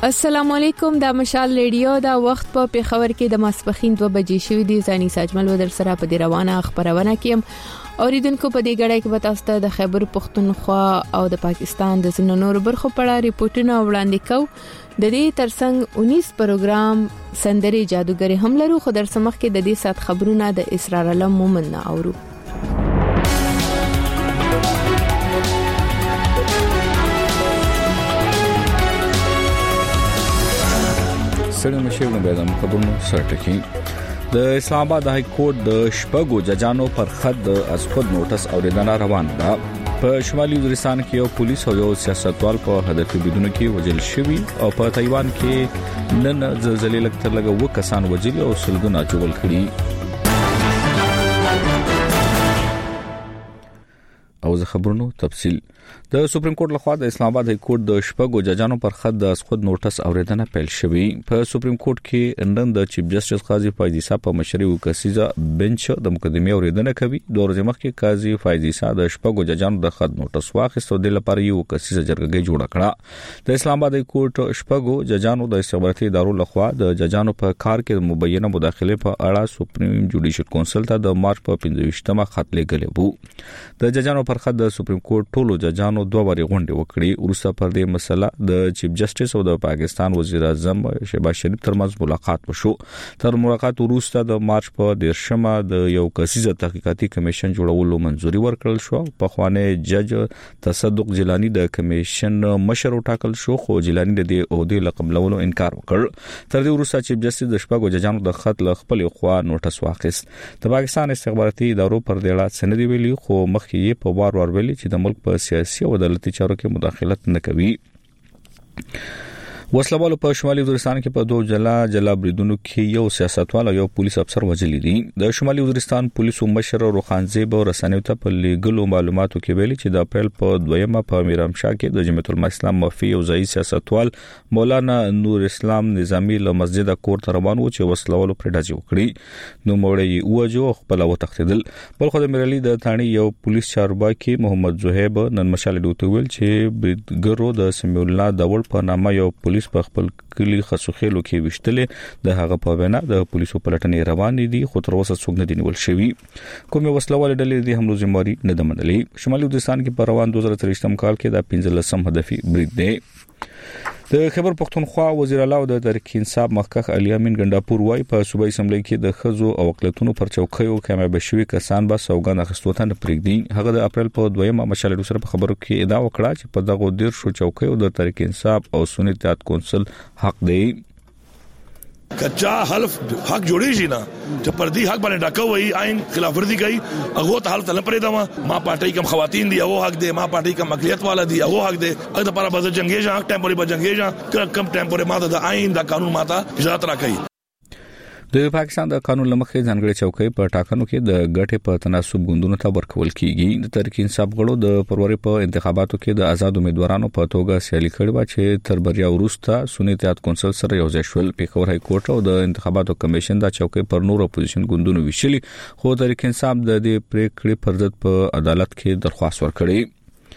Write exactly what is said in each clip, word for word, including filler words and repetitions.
السلام علیکم د مشال ریډیو دا وخت په پیښور کې د ماسپخین دوه بجې شوې دي. ځاني ساجمل ودر سره په دې روانه خبرونه کې اوریدونکو په دې غړې کې به تاسو ته د خیبر پختونخوا او د پاکستان د ځینو نورو برخو په اړه ریپورتونه وړاندې کوو. د دې ترڅنګ انیس پروګرام سندري جادوګری هم لرو، خو در سمخ کې د دې سات خبرونه د اسرار الله مومن نه اورو. سړی مشه نو به د خبرونو سرټکی د اسلام آباد های کورټ د شپږو ججانو پر خط د اسخود نوټس اوریدنه روان ده. په شمالي وزیرستان کې یو پولیس او یو سیاستوال په هدف بيدونو کې وجل شوی او په تایوان کې نن زلزلې لکتر لګو و کسان وجل او سلګونه چول کړي. او زه خبرونو تفصیل د سپریم کورټ لخوا د اسلام آباد های کورټ د شپږو ججانو پر خط د اسخود نوټس اوریدنه پیل شوی. په سپریم کورټ کې نن د چیف جسټس قاضي فایز عیسی په مشرۍ وکسیزه بنچ د مقدمه اوریدنه کوي. د ورځې مخکې قاضي فایز عیسی د شپږو ججانو د خط نوټس واخیستو د لپاره یو وکسیزه جرګه جوړه کړه. د اسلام آباد های کورټ شپږو ججانو د استخباراتي ادارو لخوا د ججانو په کار کې مبینه مداخله په اړه سپریم جوډیشل کونسل ته د مارچ په پنځه ویشتمه خط لګلې وو. د ججانو پر خط د سپریم کورټ ټولو ججانو دوه وری غونډه وکړي. ورسته پر دې مسله د چیف جسټس او د پاکستان وزیر اعظم شهباز شریف ترمنځ ملاقات وشو. تر ملاقات وروسته د مارچ په دیرشمه د یو کسیزه تحقیقاتي کمیشن جوړولو منځوري ورکړل شو. په خوانه جج تصدق جیلانی د کمیشن مشر وټاکل شو، خو جیلانی د دې عہده لقب لولو انکار وکړ. تر دې وروسته چیف جسټس د شپږو ججانو د خط ل خپل خوا نوټس واخیست. د پاکستان استخباراتي ادارو پر دې اړه سند ویلي، خو مخکې یې په وار وار ویلي چې د ملک په سیاسي او عدالتي چارو کې مداخلت نه کوي. وسلوالو په شمالي وزیرستان کې په دوه جلا جلا بریدونو کې یو سیاستوال او یو پولیس افسر وژل دي. د شمالي وزیرستان پولیسو مشر روخانزیب رسنیو ته په لیګلو معلوماتو کې ویلي چې د اپریل په دویمه په میرامشاه کې د جمعیت العلماء اسلام مفتی او ځای سیاستوال مولانا نور اسلام نظامی له مسجد کور ته روان و چې وسلوالو پر ډاځي وکړي. نو مړی وجو خپل و تختیدل. بل خو د میرالي د ثاني یو پولیس چارواکي محمد زهیب نن مشال دوته ویل چې بریدګرو د سمیع الله داول په نامه یو پولیس په خپل کلی خسوخېلو کې وشتلې. د هغه په وینا د پولیسو پلټنې روان دي، خو تر اوسه څوک نه دی نیول شوی. کومه وسلواله ډلې دي حمله ذمہواری نه ده منلې. شمالي وزیرستان کې په روان دوه زره تریشتم کال کې د پنځلسم هدفي برید دی. د خیبر پختونخوا وزیر اعلی او د تحریک انصاف مخکخ علي امین ګنداپور وايي په صوبایي اسمبلی کې د خزو او اقلیتونو پر چوکیو کامیاب شوي کسان به سوګند اخیستو ته نه پرېږدي. هغه د اپریل په دویمه مشال سره په خبرو کې ادعا وکړه چې په دغه ډیر شو چوکیو د تحریک انصاف او سنی اتحاد کونسل حق دی. کچا حلف حق جوړی شي نه چې پردي حق باندې ډاکو وای عین خلاف ورزي کوي. هغه ته حالت نه پرې دا ما پارټي کم خواتین دي، هغه حق دي. ما پارټي کم اقلیت والا دي، هغه حق دي. اګه د پاره بازه جنگي ځا ټیمپوري بجنګي ځا کم ټیمپوري ماده د عین د قانون ماته اجازه راکړي. د پاکستان د قانون لمخې ځانګړي چوکۍ په ټاکنو کې د ګټې په تناسب ګوندونو ته ورکول کیږي. د تحریک انصاف غړو د فروری په انتخاباتو کې د آزاد امیدوارانو په توګه سیالي کړې و چې تر بریا وروسته سنی اتحاد کونسل سره یو ځای شول. پیښور های کورټ او د انتخاباتو کمیشن د چوکۍ پر نور اپوزیشن ګوندونو ویشلي، خو تحریک انصاف د دې پریکړې پر ضد په عدالت کې درخواست ورکړي.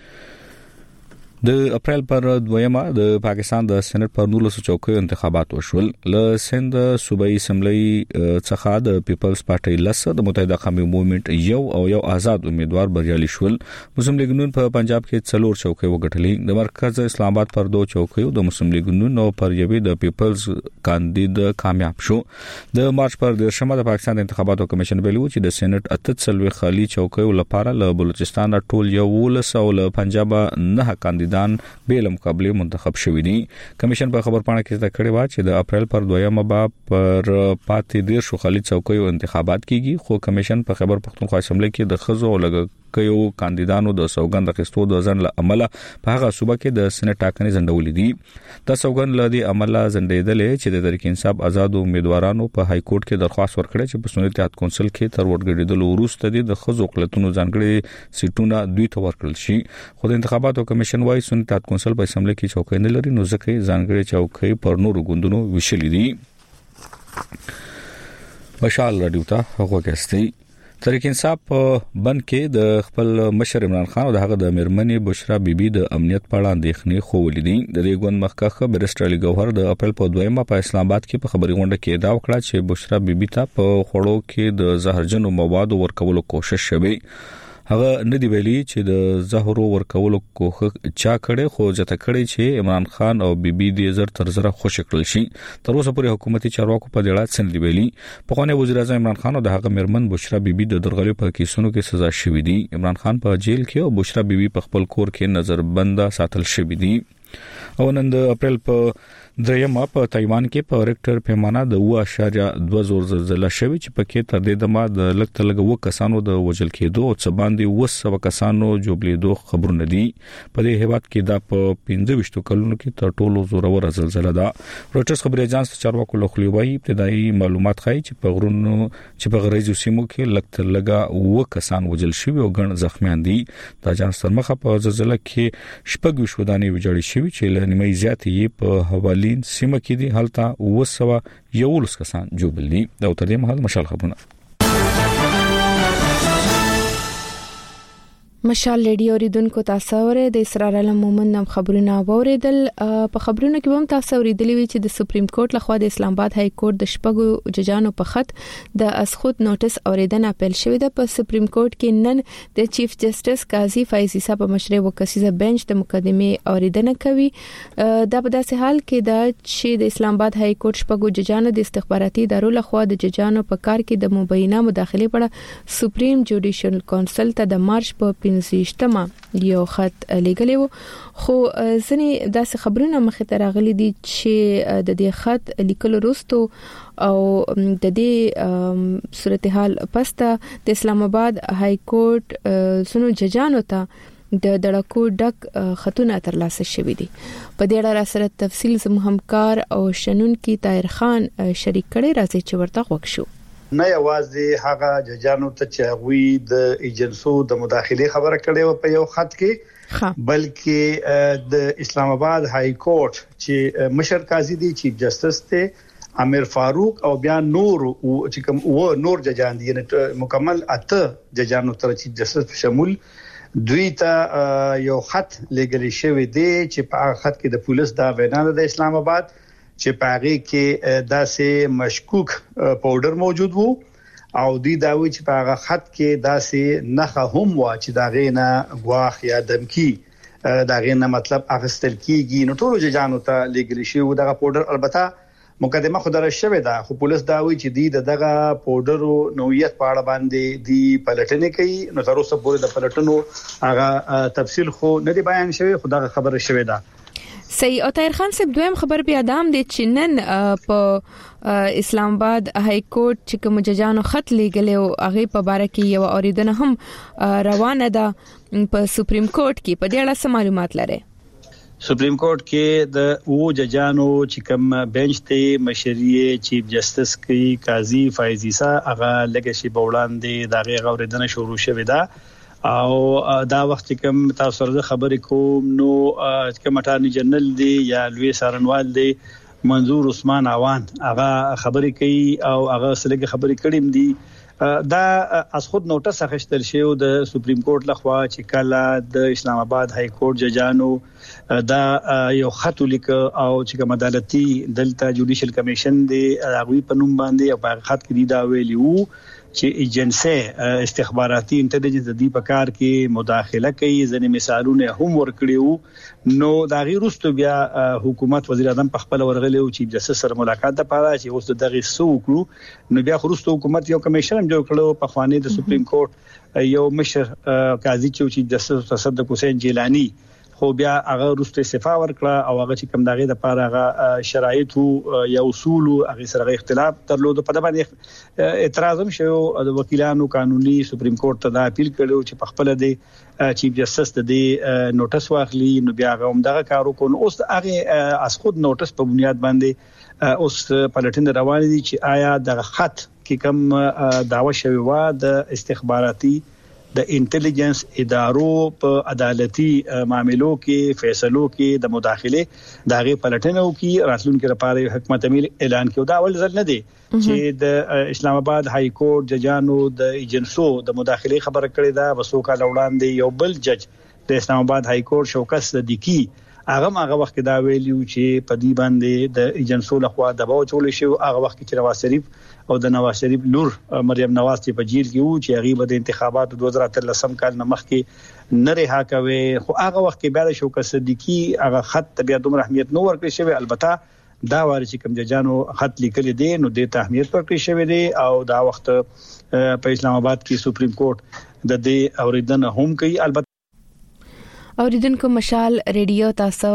د اپریل پر دویمه د پاکستان د سېنات پر نولس چوکیو انتخابات وشول. له سند صوبایي اسمبلی څخه د پیپلز پارټي لسه د متحده قومي موومېنټ یو او یو آزاد امیدوار بریالي شول. مسلم لیگ نون په پنجاب کې څلور چوکۍ وګټلې. د مرکز اسلام آباد پر دوه چوکیو د مسلم لیگ نون او پر یوې د پیپلز کاندید کامیاب شو. د مارچ پر دیرشمه د پاکستان انتخاباتو کمیشن ویلو چې د سېنات اته څلوي خالي چوکیو لپاره له بلوچستان ټول یو ولس او له پنجاب نه کاندید بیل مقابله منتخب شوی دي. کمیشن په خبر پاڼه کې ذکر کړی و چې د اپریل پر دویمه با پر پاتې ډیر شو خالد چوکیو انتخابات کیږي، خو کمیشن په خبر پختونخوا اسمبلی کې د خزو او لګکیو کاندیدانو د سوګند اخیستو د ځن له عمله په هغه صوبه کې د سېنات ټاکنې ځنډولې دي. د سوګند لدی عمله ځنډېدلې چې د تحریک انصاف آزاد امیدوارانو په های کورټ کې درخواست ورکړه چې په سنی اتحاد کونسل کې تر وړاندې وروسته د خزو اقلیتونو ځانګړي سیټونه دوی ته ورکړل شي. خو د انتخاباتو کمیشن وايي سنی اتحاد کونسل په اسمبلی کې چوکۍ نه لري، نو ځکه ځانګړي چوکۍ پر نورو ګوندونو ویشلې دي. مشال رادیو ته هغه کېستي تحریک انصاف په بند کې د خپل مشر عمران خان او دغه د مرمنې بشرا بیبي د امنیت په اړه اندېښنې خولې دي. د دې غون مخکخه بیرسټر علي ګوهر د اپریل په دویمه په اسلام آباد کې په خبري غونډه کې دا وکړه چې بشرا بیبي ته په خوړو کې د زهرجنو موادو ورکولو کوشش شوی. هغه ندی ویلي چې د زهرو ورکولو کوخه چا کړي خو جته کړي چې عمران خان او بیبي دې زر تر زره خوش کړل شي. تر اوسه پورې حکومتي چارواکو په دې اړه څه ندی ویلي. په خانه وزیر اعظم عمران خان او د هغه مرمن بشرا بیبي د درغلي په کیسونو کې سزا شوې دي. عمران خان په جیل کې او بشرا بیبي په خپل کور کې نظر بنده ساتل شوې دي. او نن د اپریل په درېمه په تایوان کې په ریکټر پیمانه د اوه اعشاریه دوه زور زلزلہ شوې چې پکې تر دې دمه د لږ تر لږه و کسانو د وژل کېدو او څه باندې وسو کسانو جوړېدو خبرونه دي. په دې هیواد کې دا په پنځه ویشت کلونو کې تر ټولو زوروره زلزلہ ده. رويټرز خبري اژانس چارواکو لخوا وایي ابتدایي معلومات ښيي چې په غرونو چې په غریزو سیمو کې لږ تر لږه و کسان وژل شوي او ګڼ زخمیان دي. د اژانس ترمخه په زلزلہ کې شپږ ویشت ودانۍ ویجاړې شوي چې له نیمه زیاتې په حوالین سیمه کې دي. هلته وسوه یولس کسان جوړل دي. دا تر دې مهال مشال خبرونه مشال ریډیو اوریدونکو تاسو اورئ د اسرار علم مومن نام خبرونه اوریدل. په خبرونو کې هم تاسو اوریدلی وی چې د سپریم کورټ لخوا د اسلام آباد های کورټ د شپږو ججانو په خط د اسخود نوټس اوریدنه اپیل شوې ده. په سپریم کورټ کې نن د چیف جسټس قاضي فایزي صاحب په مشرۍ وکسیزه بنچ د مقدمه اوریدنه کوي. دا په داسې حال کې دا چې د اسلام آباد های کورټ شپږو ججانو د استخباراتي ادارو لخوا د ججانو په کار کې د مبینه مداخله په سپریم جوډیشل کونسل ته د مارچ په زیشتما یو خط لګلې وو. خو ځنې داسې خبرونه مخې ته راغلي دي چې د دې خط لیکلو وروسته او د دې صورتحال پسته د اسلام آباد های کورټ سونو ججانو ته د دړکو ډک خطونه ترلاسه شوې دي. په دې اړه سره تفصیل زموږ همکار او شنن کی طاهر خان شریک کړي راځي چې ورته وښیو. نه یوازې هغه ججانو ته چې غوي د ایجنسو د مداخله خبره کړې و په یو خط کې بلکې د اسلام آباد های کورټ چې مشر قاضي دی چیف جسټس ته امیر فاروق او بیا نور او چې کوم و نور ججان دي مکمل اته ججانو تر چیف جسټس شامل دوی ته یو خط لګل شوی دی چې په خط کې د پولیس دا وینا د اسلام آباد چې پاغي کې داسې مشکوک پاوډر موجود وو او دی دا وی چې پاغه خط کې داسې نخه هم وا چې دا غینه غواخ یا دمکی دا غینه مطلب اخستل کیږي. نو ټول ججانو ته لګل شي و دغه پاوډر البته مقدمه خدای شوه دا خو پولیس دا وی چې دی دغه پاوډر نوعیت په اړه باندې دی پلټنې کوي. نو تر اوسه پورې د پلټنو هغه تفصیل خو نه دی بیان شوی خو دا خبره شوه دا صحیح. او طاهر خان صاحب دویم خبر بیا دام دي چې نن په اسلام آباد های کورټ چې کوم ججانو خط لګلې او هغه په باره کې یو اوریدنه هم روانه ده په سپریم کورټ کې. په دې اړه څه معلومات لري؟ سپریم کورټ کې د او ججانو چې کوم بنچ ته مشري چیف جسټس کې قاضي فایزي صاحب هغه لګشي بولاندې دغه اوریدنه شروع شوه ده او دا وخت کوم تاسو سره خبرې کوم نو کوم اټارنی جنرال دی یا لوی سارنوال دی منظور عثمان عوان هغه خبرې کوي او هغه سلګه خبرې کړیم دي. دا از خود نوټس اخیستل شو د سپریم کورټ لخوا چې کله د اسلام آباد های کورټ ججانو دا یو خط لیک او چې کوم عدالتي دلته جوډیشل کمیشن دی هغه په نوم باندې او په خط کې دا ویلی وو چې ایجنسی استخباراتي انټيليجنس د دې په کار کې مداخله کوي. ځنې مثالونه هم ورکړیو. نو دا غیر وروسته بیا حکومت وزیر اعظم په خپل ورغلی او چیف جسټس سره ملاقات د پاره چې اوس دغه سو کړو. نو بیا وروسته حکومت یو کمیشن هم جوړ کړو په خواني د سپریم کورټ یو مشر قاضي چې چیف جسټس تصدق حسین جیلانی خو بیا هغه وروسته استعفا ورکړه او هغه چې کوم دغه د پاره هغه شرایط یا اصول هغه سره اختلاف درلود. په دغه باندې اعتراض هم شو د وکیلانو قانوني سپریم کورټ ته دا اپیل کړو چې په خپل د چیف جسټس د دې نوټس واخلي. نو بیا هغه هم دغه کارو کوي. اوس هغه اس خود نوټس په بنیاد باندې اوس پلټنه روان دي چې آیا د خط کې کوم داوا شوی و د استخباراتي د انټيليجنس ادارو په عدالتي معاملو کې فیصلو کې د مداخله داغه پلټنو کې راتلونکو لپاره حکومت امیر اعلان کړو. دا اول ځل نه دی چې د اسلام آباد های کورټ ججانو د ایجنسو د مداخله خبره کړې ده. وسوکا لوړاندې یو بل جج د اسلام آباد های کورټ شوکت صدیقی هغه هغه وخت دا ویلیو چې په دې باندې د ایجنسو لخوا دباو چول شي. هغه وخت چې نواز شریف او د نواز شریف لور مریم نواز چې په جیل کې وو چې هغه د انتخاباتو دوه هزار اتلسم کال نه مخکې نه رها کوي، خو هغه وخت کې بیا د شوکت صدیقی هغه خط بیا دومره اهمیت نه ورکړي شوی. البته دا واري چې کوم ججانو خط لیکل دي نو د اهمیت ورکړي شوی دی او دا وخت په اسلام آباد کې سپریم کورټ د دې اوریدنه هم کوي. البته اوریدونکو مشال ریډیو تاسو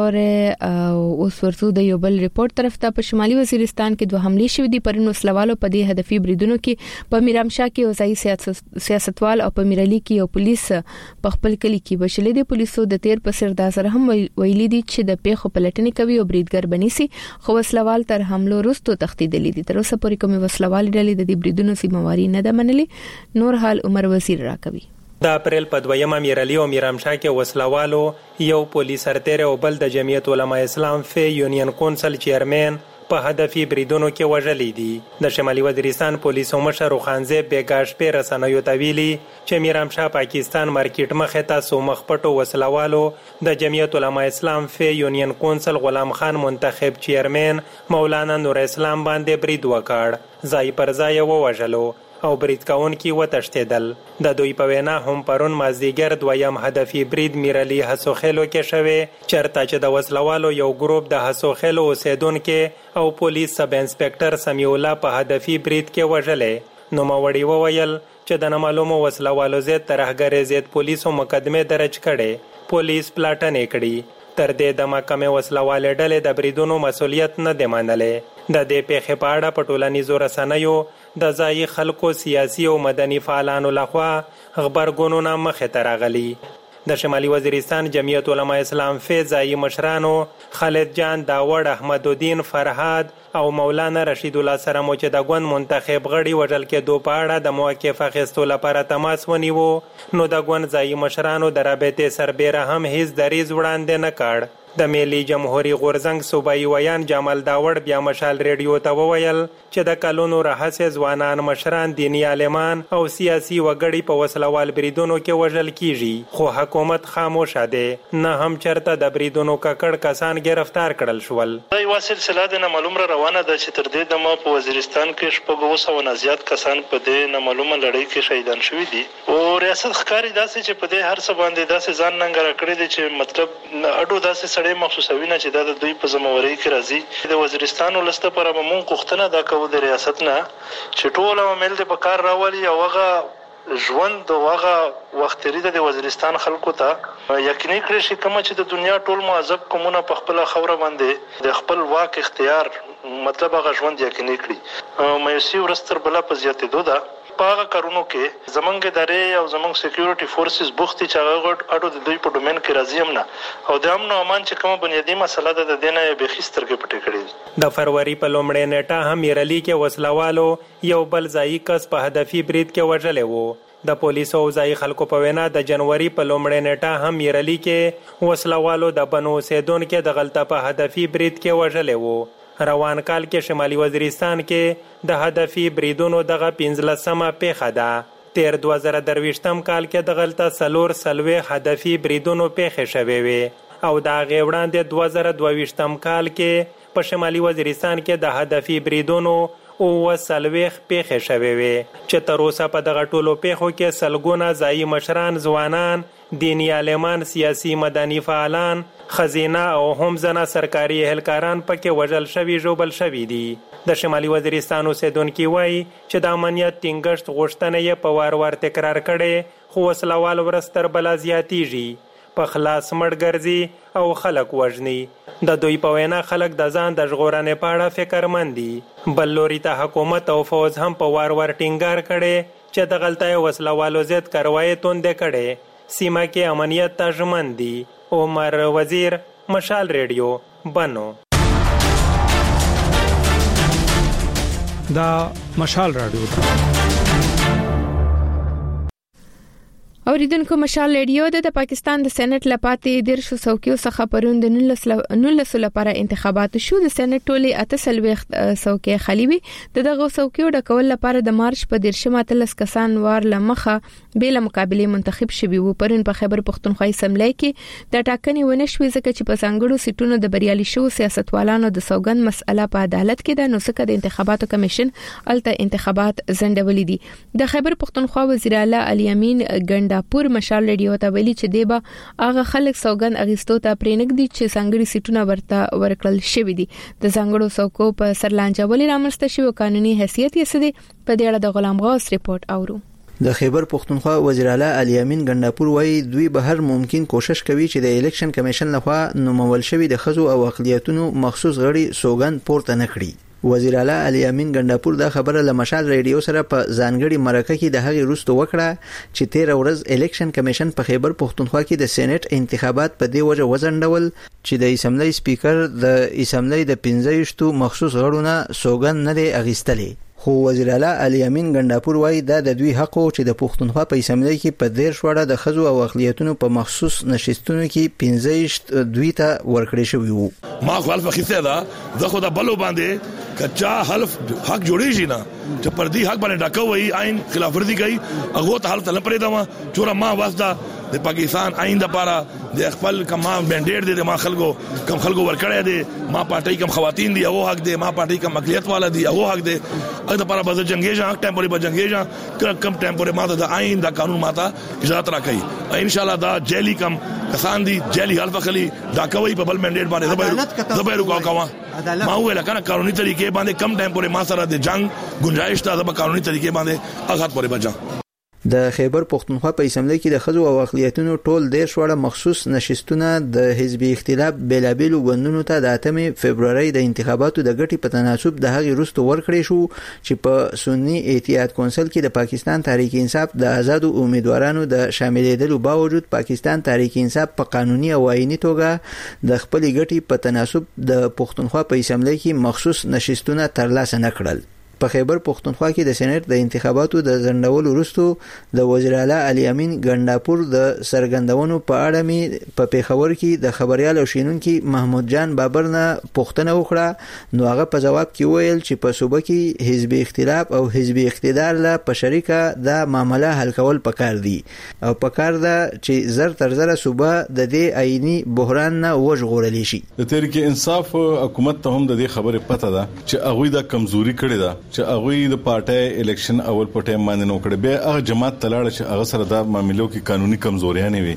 او اوس ورته د یو بل ریپورت طرف ته په شمالي وزیرستان کې دوه حمله شوې دي. پرنو سلوالو په دې هدفي بریدونو کې په میرامشاه کې اوسای سیاستوال او په میرالي کې یو پولیس په خپل کلی کې بشلې دي. پولیسو د تیر په سر د سره هم ویلي دي چې د پیښو پلټنې کوي او بریدګر بنيسي، خو وسلوال تر حملو وروسته تختیدلې دي. تر اوسه پورې کومه وسلوال ډلې د دې بریدونو سیمواري نه ده منلې. نور حال عمر وزیر راکوي. د اپریل په دویمه میرالي او میرامشاه کې وسلوالو یو پولیس سرتیر او بل د جمعیت علماء اسلام فی یونین کونسل چیرمن په هدفي بریدونو کې وژلې دي. د شمالي وزیرستان پولیسو مشر خانزه بیګاش په رسنیو ته ویلي چې میرامشاه پاکستان مارکیټ مخه تاسو مخپټو وسلوالو د جمعیت علماء اسلام فی یونین کونسل غلام خان منتخب چیرمن مولانا نور اسلام باندې برید وکړ. ځای پر ځای ووژلو او برید کون کی وتشتدل. د دوی په وینا هم پرون مازدیګر دویم هدفي برید میرالي حسوخیلو کې شوه، چرته چې د وسلوالو یو ګروپ د حسوخیلو اوسیدونکو او پولیس سب انسپکټر سمیع الله په هدفي برید کې وژلې. نو موړي وویل چې د نامعلومو وسلوالو ضد ترهګر ضد پولیسو مقدمه درج کړي. پولیس پلاټنې کړي. تر دې د محکمې وسلوال ډلې د بریدونو مسولیت نه دی منلې. د دې پیښې په اړه په ټولنیزو رسنیو د ځای خلکو سیاسي او مدني فعالانو لخوا خبرګونونه مخې ته راغلي. د شمالي وزیرستان جمعیت علماء اسلام فی ځای مشرانو خالد جان داوړ احمد الدین فرهاد او مولانا رشید الله سره مو چې د ګوند منتخب غړي وژل کې دوه پاړه د موقف اخیستو لپاره تماس ونیو، نو د ګوند ځای مشرانو د رابطې سربېره هم هیڅ دریز وړاندې نه کړ. د ملي جمهوریت غورزنګ صوبایي ویان جمال داوړ بیا مشال ریډیو ته وویل چې د کلونو راهیسې ځوانان مشران دینی عالمان او سیاسي وګړي په وسلوال بریدونو کې وژل کیږي، خو حکومت خاموشه ده. نه هم چرته د بریدونو ککړ کسان گرفتار کړل شول. دا یو سلسله د نامعلوم روانه ده چې تر دې دمه په وزیرستان کې شپږ سوه نه زیات کسان په دې نامعلومه لړۍ کې شهیدان شوي دي او ریاست ښکاري داسې چې په دې هر څه باندې داسې ځان ننګره کړی دی چې مطلب اډو داسې سړی مخصوصوي نه چې دا د دوی په ذمہواری کې راځي. د وزیرستان ولسته پر مونږ غوښتنه دا کوو د ریاست نه چې ټول عوامل د پکار راولي او هغه ژوند او هغه وختري د وزیرستان خلکو ته یقیني کړی شي کوم چې د دنیا ټول معذب قومونه په خپل خوره باندې د خپل واک اختیار مطلب هغه ژوند یقیني کړي. مېسي ورستر بلا په زیاتېدو ده په هغه کارونو کې زمونږ ادارې او زمونږ سکیورټي فورسز بوختي چې هغه اډو د دوی په ډومین کې راځي هم نه او د امن او امان چې کومه بنیادی مسله ده د دې نه یې بېخي سترګې پټې کړې. د فروری په لومړۍ نیټه هم میرالي کې وسلوالو یو بل ځایي کس په هدفي برید کې وژلی وو. د پولیسو او ځایي خلکو په وینا د جنوري په لومړۍ نیټه هم میرالي کې وسلوالو د بنو اوسیدونکو د غلطه په هدفي برید کې وژلی وو. روان کال کې شمالي وزیرستان کې د هدفي بریدونو دغه پنځلسمه پیښه ده. تیر دوه زره درویشتم کال کې د غلطه سلور سلوي هدفي بریدونو پیښې شوې وي او د هغې وړاندې دوه زره دوهویشتم کال کې په شمالي وزیرستان کې د هدفي بریدونو اووه څلوېښت پیښې شوې وي چې تر اوسه په دغه ټولو پیښو کې سلګونه ځایي مشران، ځوانان، دینی عالمان، سیاسي مدني فعالان، خزینه او هم ځنه سرکاري اهلکاران پکې وژل شوي ژوبل شوي دي. د شمالي وزیرستان اوسیدونکي وایي چې د امنیت ټینګښت غوښتنه یې په وار وار تکرار کړې، خو وسلوال ورځ تر بله زیاتیږي، په خلاص مړ ګرځي او خلک وژني. د دوی په وینا خلک د ځان د ژغورنې په اړه فکرمند دي. بل لوري ته حکومت او فوز هم په وار وار ټینګار کړي چې د غلطه وسلوالو ضد کاروایی توندې کړي. سیمه کې امنیت ته ژمن دي. عمر وزیر، مشال ریډیو، بنو. دا مشال رادیو اوریدونکو مشال ریډیو د پاکستان د سېنات لپاره د شو څوکیو څخه پروند نولس لپاره انتخابات شو. د سېنات ټولي اتسل وخت څوکي خالی وي. دغه څوکیو د کول لپاره د مارچ په دیرشمه تلس کسان وار لمخه بیل مقابله منتخب شوي وو. پرون په خیبر پښتونخوا اسمبلی کې د ټاکنې ونشوي ځکه چې په څنګهړو سیټونو د بریالي شو سیاستوالانو د سوګند مسأله په عدالت کې د نوسکه د انتخاباتو کمیشن الته انتخابات زندولې دي. د خیبر پښتونخوا وزیر اعلی علي امین ګندا پور مشال ریډیو ته ویلي چې دیبا هغه خلک سوګند اغستو ته پرېنګ دي چې څنګهړي سیټونه ورته ورکړل شوی دي. د څنګهړو څوکو په سرلانجولي رامنځته شوی قانوني حیثیت یې سده په دې اړه د غلام غوث ریپورت اورو. د خیبر پښتونخوا وزیر اعلی علي امین ګنداپور وایي دوی به هر ممکن کوشش کوي چې د الیکشن کمیشن لخوا نومول شوی د خزو او اقلیتونو مخصوص غړي سوګند پورته نکړي. وزیر اعلی علي امین ګنداپور دا خبره له مشال ریډیو سره په ځانګړي مرکه کې د هغې وروسته وکړه چې تیر ورځ الیکشن کمیشن په خیبر پښتونخوا کې د سېنات انتخابات په دې وجه وځنډول چې د اسمبلی سپیکر د اسمبلی د پنځه مخصوص غړو نه سوګند نه دی اغیستلی. خو وزیر اعلی علي امین ګنداپور وایي دا د دوی حق او چې د پښتونخوا په اسمبلی کې په دیر شوړه د خزو او اقلیتونو په مخصوص نشستونو کې پنځه دوی ته ورکړی شوی وو. ما خپل فخیسه دا د خو د بلو باندې کچا حلف حق جوړی شي نه چې پر دې حق باندې ډاکو وای آئین خلاف ورزي کوي هغه ته حالت نه پرې دا چور ما واسطه د پاکستان آئین د پاره د خپل کما منډیټ دي ما خلکو کم خلکو ورکړی دي ما پارټي کم خواتین دي هغه حق دي ما پارټي کم اقلیت والا دي هغه حق دي هغه د پاره بز جنگیجا ټیمپوري په جنگیجا کم ټیمپوري ماته د آئین د قانون ماته اجازه راکړي ان شاء الله دا جیلی کم کسان دي جیلی حلف خلی دا کوي په بل منډیټ باندې زبر کو کوه ما ویل کنه قانوني طریقې باندې کم ټایم پورې ما سره د جنگ گنجائش ته د قانوني طریقې باندې هغه پورې بچا. د خیبر پښتونخوا په اسمبلی کې د خزو او اقلیتونو ټول ډیر شوړه مخصوص نشستونه د حزبي اختلاف بلابل غوندونو ته د اتمې فبرवरी د انتخاباتو د غټي په تناسب د هغې وروسته ورکړې شو چې په سنی اتحاد کونسل کې د پاکستان تحریک انصاف د آزادو امیدوارانو د شاملېدلو باوجود پاکستان تحریک انصاف په قانوني او آئینی توګه د خپل غټي په تناسب د پښتونخوا په اسمبلی کې مخصوص نشستونه ترلاسه نکړل. په خیبر پښتونخوا کې د سېنات د انتخاباتو د ځنډولو وروسته د وزیر اعلی علي امین ګنداپور د سرګندونو په اړه می په پیښور کې د خبريال او شینونکو محمود جان بابر نه پوښتنه وکړه نو هغه په جواب کې ویل چې په صوبه کې حزبي اختلاف او حزبي اقتدار له په شریکه د معاملې حل کول پکار دي او پکار ده چې زر تر زر صوبه د دې آئینی بحران نه وژغورل شي. د تحریک انصاف حکومت ته هم د دې خبره پته ده چې هغه د کمزوري کړي ده چې هغه د پارټي الیکشن اول په ټایم باندې نو کړي به هغه جماعت تلاړ چې هغه سره د معاملو کې قانوني کمزوري نه وي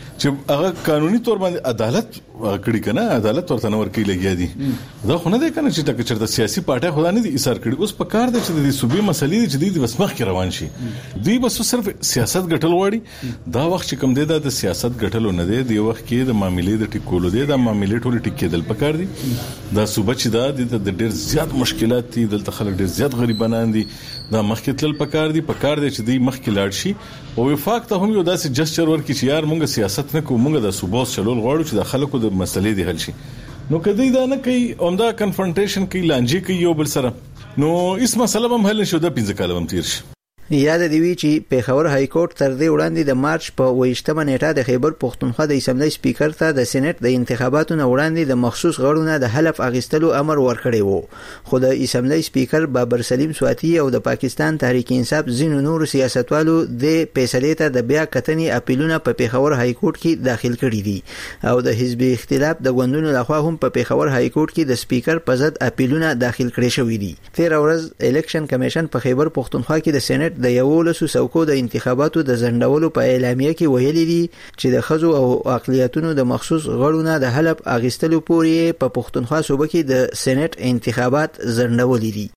چې هغه قانوني تور باندې عدالت کړي کنه عدالت ورته نور کې لګیا دي دا خو نه ده کنه چې ټکه چرته سیاسي پارټي خدا نه دي ایثار کړي اوس په کار ده چې د صوبې مسلې چې د وسمخ کې روان شي دوی بس صرف سیاست ګټل وړي دا وخت چې کوم دی د سیاست ګټلو نه دی د وخت کې د معاملې د ټیکولو دی د معاملې ټول ټیکېدل پکار دي دا صوبې چې دا د ډېر زیات مشکلات دي دلته خلک ډېر زیات غریبانان دي دا مخکې تل پکار دي پکار دي چې دوی مخکې لاړ شي او وفاق ته هم یو داسې جسچر ورکړي چې یار مونږ سیاست نه کوو مونږ د صوبې چلول غواړو چې د خلکو د مسلې دی حل شي نو کدی دا نه کوي عمده کنفرنټیشن کوي لانجې کوي یو بل سره نو اس مسله هم حل نشو د پنځه کاله هم تیر شي. یاد دی وی چې پیښور های کورټ تر دې وړاندې د مارچ په ویشتمه نیټه د خیبر پښتونخوا د اسمبلی سپیکر ته د سېنات د انتخاباتو نه وړاندې د مخصوص غړو نه د حلف اغستلو امر ورکړی وو خو د اسمبلی سپیکر بابر سلیم سواتی او د پاکستان تحریک انصاف ځینو نور سیاستوالو د فیصلې ته د بیا کتنې اپیلونه په پیښور های کورټ کې داخل کړي دي او د حزبي اختلاف د غوندونو لخوا هم په پیښور های کورټ کې د سپیکر په ضد اپیلونه داخل کړي شوې دي. تیر ورځ الیکشن کمیشن په خیبر پښتونخوا کې د سېنات د یولسو څوکو د انتخاباتو د ځنډولو په اعلامیه کې ویلي دي چې د خزو او اقلیتونو د مخصوص غړو نه د حلف اغستلو پورې په پښتونخوا صوبه کې د سېنات انتخابات ځنډولي دي.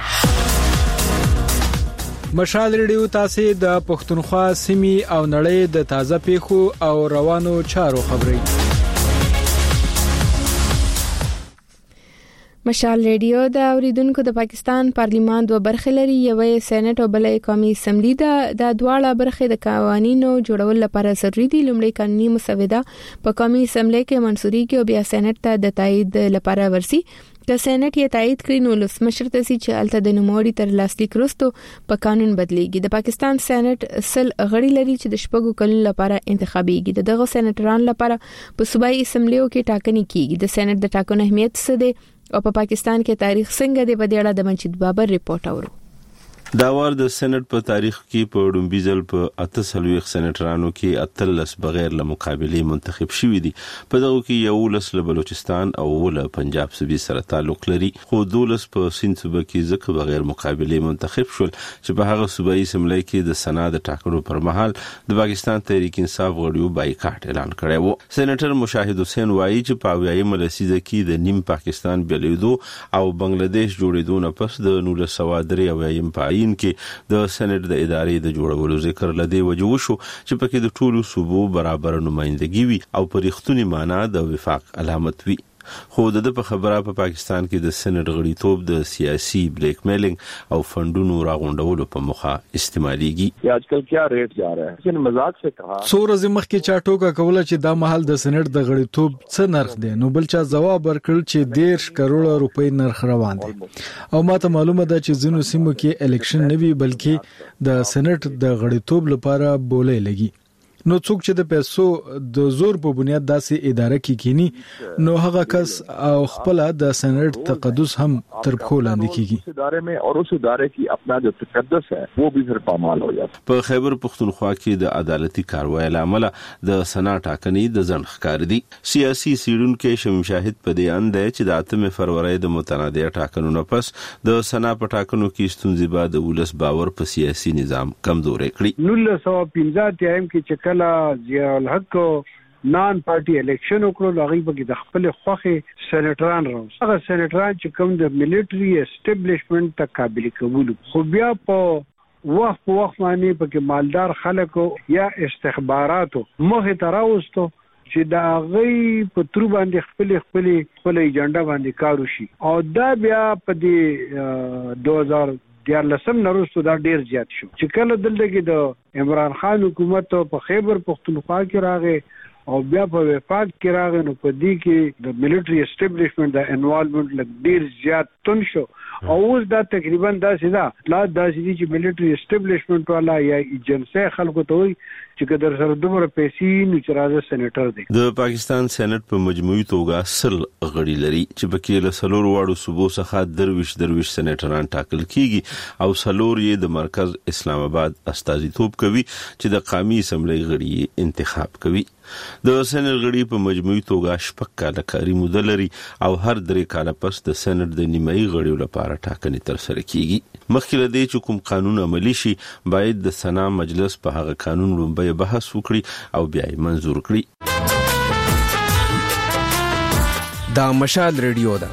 مشال ریډیو تاسو د پښتونخوا سیمې او نړۍ د تازه پیښو او روانو چارو خبري مشال ریډیو د اوریدونکو د پاکستان پارلیمان دوه برخې لري یوې سېنات او بلې قومي اسمبلی ده د دواړه برخې د قوانینو جوړول لپاره ضروري دي لومړی قانوني مسوده په قومي اسمبلی کې منسوري کې او بیا سېنات ته د تایید لپاره ورسي که سېنات یې تایید کړي نو ولسمشر ته سي چې الته د نوموړي تر لاسلیک وروسته په قانون بدليږي. د پاکستان سېنات سل غړي لري چې د شپږو کلونو لپاره انتخابيږي. دغه سېناتران لپاره په صوبایي اسمبلیو کې ټاکنې کیږي. د سېنات د ټاکنو اهمیت څه دی او په پاکستان کې تاریخ څنګه دی، په دې اړه د منجد بابر ریپورت اورو. دا وار د سېنات په تاریخ کې په ډومبي ځل په اته سلويخ سېناترانو کې اتلس بغیر له مقابله منتخب شوي دي. په دغه کې یو لس له بلوچستان او ول پنجاب صوبې سره تعلق لري، خو دولس په سیند صوبې کې ځکه بغیر مقابله منتخب شول چې په هغه صوبایي اسمبلی کې د سنا د ټاکنو پر مهال د پاکستان تحریک انصاف غړیو بایکاټ اعلان کړی و. سېناتر مشاهد حسین وایي چې په اویایم لسیزه کې د نیم پاکستان بلیدو او بنگلاديش جوړېدو نه پس د نولس سوه درې اویایم په کې د سېنات د ادارې د جوړولو ذکر لدی وجو شو چې پکې د ټولو صوبو برابر نمائندګي وي او په رښتونی معنی د وفاق علامت وي. خو د په خبره په پا پاکستان کې د سېنات غړیتوب د سیاسي بلیک میلینګ او فندونو راغونډولو په مخه استعماليږي. آجکل کیا ریټ جا رہا ہے چې مزاج سے کہا سور زمخ کې چاټوکا کوله چې دا محل د سېنات د غړیتوب څه نرخ دی، نو بل چا جواب ورکړ چې ډیر کروڑ روپۍ نرخ روان دي او ماته معلومه ده چې زینو سیمو کې الیکشن نه وی بلکې د سېنات د غړیتوب لپاره بولې لګي. نو څوک چې د پیسو د زور په بنیاد داسې اداره کې کینی نو هغه کس او خپل د سېنات تقدس هم تر پخو لاندې کیږي. ادارے میں اور اس ادارے کی اپنا جو تقدس ہے وہ بھی پھر پامال ہو جاتا. په خیبر پختونخوا کې د عدالتي کاروای لامل د سنا ټاکنې د ځن ښکار دي. سیاسي سیډونکو شمیم شاهد په دې اند چې د اتمه فروری د متنازع ټاکنو نه پس د سنا په ټاکنو کې ستونزې بعد ولس باور په سیاسي نظام کمزورې کړي. نولس سوه پنځه اتیا کې چې کله ضیاء الحق نان پارټي الیکشن وکړو، هغه به د خپل خوخه سېناتران راو هغه سېناتران چې کوم د ملټري اسټابلیشمنت ته قابل قبول، خو بیا په وخت په وخت باندې پکې مالدار خلکو یا استخباراتو مخه تراوستو چې دا غي په تر باندې خپل خپل خپل ایجنډا باندې کار وشي. او دا بیا په دې دوه هزار دیار لسم نروستو دا ډیر زیات شو چې کله دلته کې د عمران خان حکومت په خیبر پختونخوا کې راغی او بیا په وفاق کې راغی، نو په دې کې د ملټري اسټابلیشمنت د انوالومنت لږ ډیر زیات تون شو. او اوس دا تقریبا داسې ده لا داسې دي چې ملټري اسټابلیشمنت والا یا ایجنسی خلکو ته وایي چې کدر سره دومره پیسې نو چې راځي سېناتر دی. د پاکستان سېنات په مجموعي توګه سل غړي لري چې پکې له سلور واړو صوبو څخه درویش درویش سېناتران ټاکل کیږي او سلور یې د مرکز اسلام آباد استازیتوب کوي چې د قومي اسمبلی غړي انتخاب کوي. د سېنات غړي په مجموعي توګه شپږ کاله کاري موده لري او هر درې کاله پس د سېنات د نیمایي غړیو لپاره ټاکنې تر سره کیږي. مخکې له دې چې کوم قانون عملی شي باید د سنا مجلس په هغه قانون لومبه بحث وکړي او بیا یې منظور کړي. دا مشال ریډیو ده.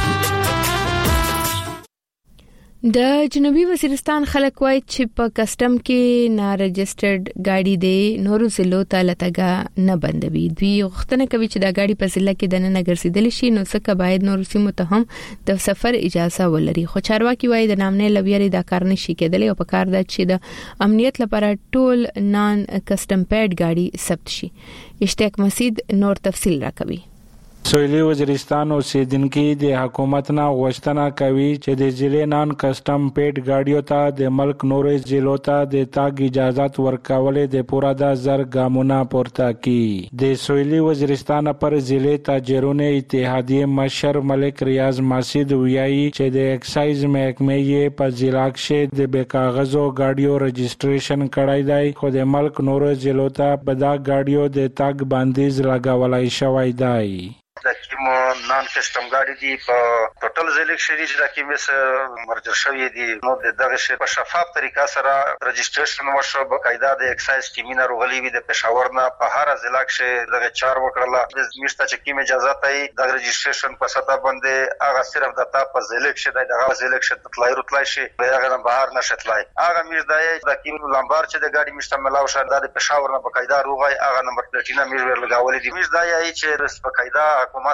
د جنوبي وزیرستان خلک وایي چې په کسٹم کې نا رجسټرډ گاډي د نورو ضلعو ته لټګه نه بندوي. دوی غوښتنه کوي چې دا گاډي په ضلع کې د نه ګرځیدل شي، نو څنګه باید نورو سیمو ته هم د سفر اجازه ولري. خو چارواکي وایي د نامنې لویاري دا کار نشي کېدلی او په کار ده چې د امنیت لپاره ټول نان کسٹم پیډ گاډي ثبت شي. اشتیاق مسعود نور تفصیل راکوي. سویلی وزیرستان اوسیدونکو د حکومت نه غوښتنه کوي چې د ضلع نان کسٹم پیډ گاډیو ته د ملک نورې ضلعو ته د تاګ اجازه ورکول د پورا د زر ګامونه پورته کی. د سویلی وزیرستان پر ضلع تاجرونو اتحادیه مشر ملک ریاض مسعود ویایي چې د ایکسایز محکمه یې په ضلع کې د بې کاغذو گاډیو رجسټریشن کړای دی، خو د ملک نورې ضلعو ته په دا گاډیو د تاګ بندیز لګولای شوی دی. د کوم نان کسٹم گاډي دي په ټوټل ضلع کې دي چې د کومه مرجر شوی دي، نو دغه شی په شفاف طریقه سره رجسټریشن وشو. بقاعده د ایکسایز ټیمینه روغلی وي د پېښور نه په هر ضلع کې دغه چار وکړه. د میشته چې کومه اجازه ته د رجسټریشن په سطح باندې هغه صرف د تا په ضلع کې دغه ضلع کې تطلای رتلای شي، هغه نه بهر نشتلای. هغه میش دای د کوم لمبار چې د گاډي میشته ملاو شه د پېښور نه بقاعده روغای هغه نمبر پلیټینه میش ور لګولې دي. میش دای چې بقاعده حکومت په سطح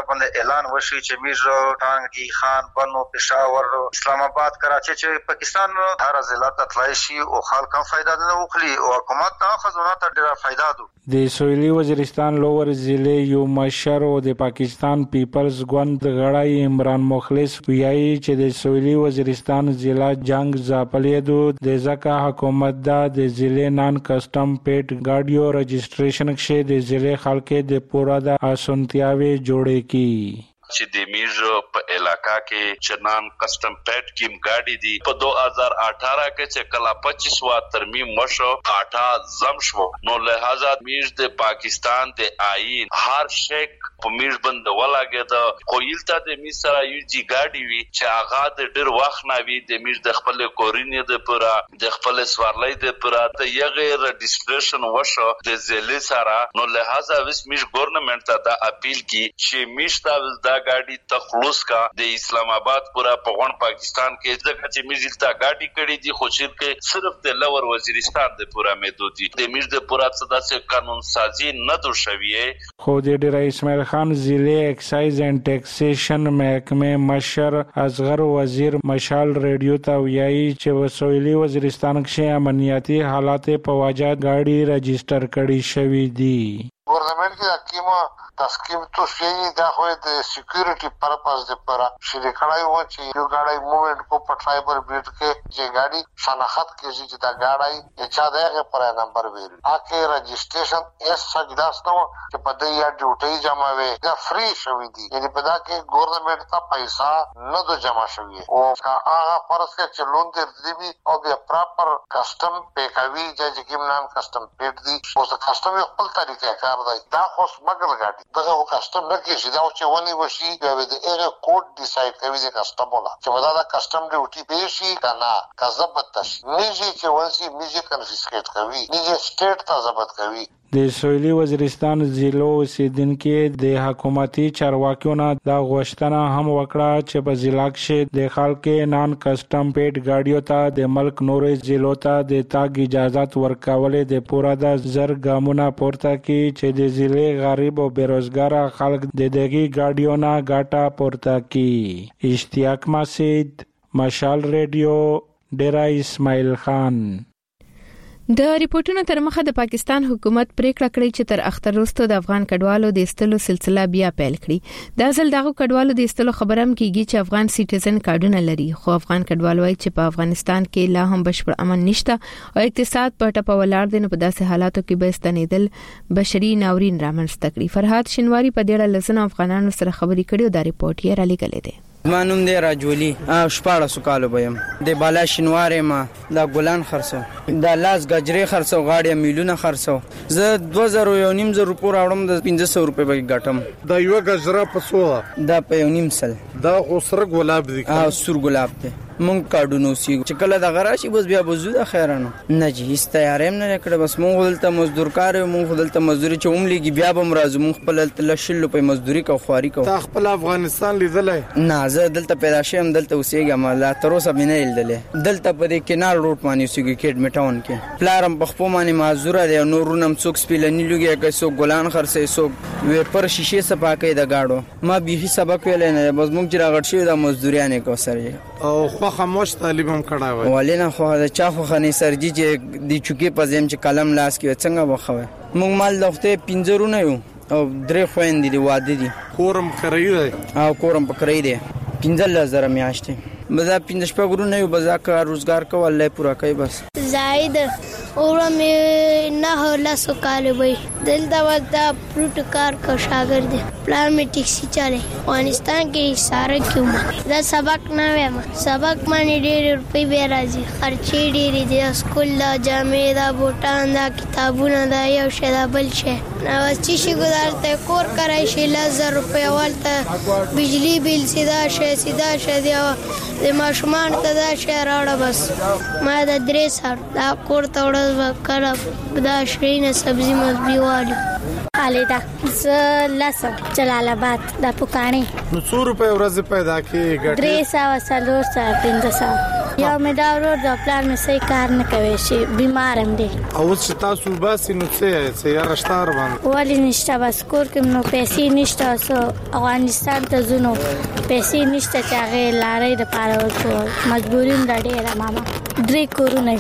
باندې اعلان وشي چې میز ټانګي خان بنو پېښور اسلام آباد کراچي چې پاکستان هر ضلع ته تلای شي او خلک هم فائدہ نه وکړي او حکومت ته خزانه ته ډېر فائدہ ده. د سویلي وزیرستان لوور ضلع یو مشر او د پاکستان پیپلز ګوند غړی عمران مخلص ویایي چې د سویلي وزیرستان ضلع جنگ ځپلیدو د ځکه حکومت دا د ضلع نان کسٹم پیټ ګاډیو رجسټریشن کې د ضلع خلک د پورا د اسانتیاوي جوړې کی چې د میرو په علاقہ کې چنان کسٹم پیټ کیم گاڑی دی په دو ہزار اٹھارہ کې چې کلا پچیس وا ترمیم مشو آٹھا زم شو نو لہذا میر د پاکستان د آئین هر شیک په میر بند ولاګه د کویلتا د میر سره یو جی گاڑی وی چې هغه د ډیر وخت نه وی د میر د خپل کورینې د پورا د خپل سوارلای د پورا د یغه رجسټریشن وشو د زلی سره نو لہذا وس میر ګورنمنت ته د اپیل کی چې میر تا गाड़ी तखलूस का د اسلام آباد پورا پغون پاکستان کې ځکه چې میزلتا गाड़ी کړي دي خو چې کې صرف د لور وزیرستان د پورا محدودي د میر د پورا صدا سے قانون سازی نه دو شویه. خو د ډیر اسماعیل خان ضلع ایکسایز اینڈ ټیکسیشن محکمه مشر اصغر وزیر مشال ریډیو ته ویایي چې وسویلي وزیرستان کې امنیتي حالات په وجه गाड़ी رجسٹر کړي شوی دي. گورنمنٹ کی حکیمہ تسکیم تو یہی دا ہوئے دے سیکیورٹی پرپز دے پرا شری کھڑائی ہوا چاہیے جو گاڑی موومنٹ کو پٹرائبر بیٹ کے جے گاڑی شناخت کی جی جتا گاڑی یہ چاہ دے گے پرا نمبر بیری آکے رجسٹریشن ایس سجداس نو کہ پدے یا ڈیوٹی جمع وے یا فری شوی دی یعنی پدا کہ گورنمنٹ تا پیسہ نہ دو جمع شوی ہے او کا آغا فرض کے چلون دے دی بھی او بیا پراپر کسٹم پے کاوی جے جکیم نام کسٹم پیٹ دی او سا کسٹم یہ قل طریقہ کار دا خو سمګل غاډي دغه کسٹم نه کیږي دا چې ونی وشي بیا د ایره کوډ ډیسایډ کوي د کسٹم ولا چې ودا دا کسٹم ډیوټي پیشي کنه کا ضبط تش نیږي چې ونسي میږي کنفیسکیټ کوي نیږي سټیټ ته ضبط کوي. د سویلي وزیرستان ضلع اوسیدونکو د حکومتي چارواکیو نه دا غوښتنه هم وکړه چې په ضلع کې د خلکو نان کسٹم پیټ ګاډیو ته د ملک نورې ضلعو ته د تاګ اجازه ورکولې د پورا د زر ګامونه پورته کی چې د ضلع غریب او بیروزګار خلک د دغه ګاډیو نه ګټه پورته کی. اشتیاق مسعود مشال ریډیو ډیرا اسماعیل خان. د ریپورتونو تر مخه د پاکستان حکومت پریکړه کړې چې تر اختر وروسته د افغان کډوالو د استلو سلسله بیا پیل کړي. د ځل دغه کډوالو د استلو خبرم کیږي چې افغان سټیزن کارډونه لري خو افغان کډوالو وايي چې په افغانستان کې لا هم بشپړ امن نشته او اقتصاد په ټپه ولاړ دی. نو په داسې حالاتو کې به ستنیدل بشري ناورین رامنځته کړي. فرهاد شینواری په ډېر لسنه افغانانو سره خبرې کړي او دا ریپورت یې را لګلې ده. مانوم دی راجولی شپاړه سکالو بیم د بالا شینوارې ما دا ګلان خرڅو دا لاس گجرې خرڅو غاړې میلیونه خرڅو زه دوه زره یو نیم زره روپو راوړم د پنځه سوه روپۍ به ګټم. دا یو گجره په څو دا په یو نیم سل دا سره ګلاب دی او سور ګلاب دی مونږ کارډونو سی چې کله د غراشي بس بیا بزو د خیرانو نه جی هیڅ تیاریم نه کړه بس مونږ دلته مزدور کار مونږ دلته مزدوري چې عمرېږي بیا به مرزو مونږ خپل لشل په مزدوري کو خواري کو. تا خپل افغانستان لیدلې نه زه دلته پیدا شوم دلته اوسېږم لا تر اوسه مې نه لیدلې دلته په دې کینال روډ باندې اوسېږم کېډ میټاون کې پلارم په خپل باندې معذور دی نورونم څوک سپیلنی لګي که څوک ګلان خرڅي څوک ویپر شیشه صفاکې د گاډو ما به سبق ویل نه بس مونږ چې راغټ شو د مزدوریانه کو سره او خو خاموش طالب هم کړه وای ولینه خو دا چا خو خني سرجی چې د چوکي په زم چې قلم لاس کې څنګه وخوي مونږ مال دغه پنځرونه یو او درې خويندې دی واده دي کورم کرای دی او کورم پکړی دی پنځل زره میاشتې بزا پنځه شپږرونه یو بزا کار روزګار کو الله پورا کوي بس زائد اور میں نہ ہولا سو کال وای دل دا ودا پروت کار کو شاګرد پلان می ټیکسی چاله افغانستان کې ساره کیوم دا سبق نه وایم سبق باندې ډېر روپۍ به راځي خرچې ډېرې دي اسکول دا جامې دا بوټان دا کتابونه دا یو شی دا بل شی نو چې شي ګدارته کور کرای شي لزر روپۍ والته بجلی بیل سیدا شي سیدا شي دی د ماشومان ته دا شی راوړه بس ما دا درې سر دا کور ته وړل وکړه دا شرینه سبزی مزبی والی خالده ز لاسم جلال آباد د پوکانی نو څو روپے ورځ پیدا کیږي درې سو سلور سو پنځه سو یا مې دا ورور د پلان مې صحیح کار نه کوي شي بیمار هم دی او چې تاسو بس نو څه څه یا رشتار باندې ولی نشته بس کور کې نو پیسې نشته سو افغانستان ته زونو پیسې نشته چې هغه لارې د پاره ورکو مجبوریم دا ډیره ماما درې کورونه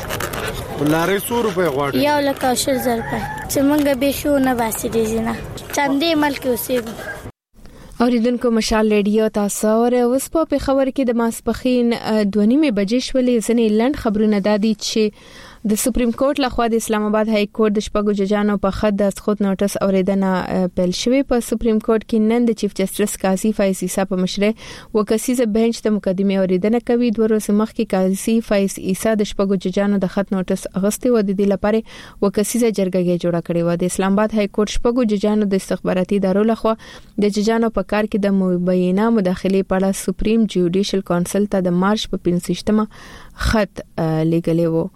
لارې څو روپے غواړي یو لکه شل زر روپے چې مونږ به شو نه باسي دي زینا چاندې ملک اوسېږو اوریدونکو مشال ریډیو تاسو او اوس په خبر کې د ماسپخین دوه نیمه بجې شولې ځنې لند خبرونه دادي چې د سپریم کورټ لخوا د اسلام آباد های کورټ د شپږو ججانو په خد د اسخوت نوټس اوریدنه پیل شوې په سپریم کورټ کې نن د چیف جسټس قاضي فایز عیسی په مشرۍ وکسیزه بنچ ته مقدمه اوریدنه کوي دوه ورځې مخکې قاضي فایز عیسی د شپږو ججانو د خد نوټس اغستې و د دې لپاره وکسیزه جرګه جوړه کړې و د اسلام آباد های کورټ شپږو ججانو د استخباراتي ادارو لخوا د ججانو په کار کې د مبینه مداخله په اړه سپریم جوډیشل کونسل ته د مارچ په پنځشتمه خط لګلې و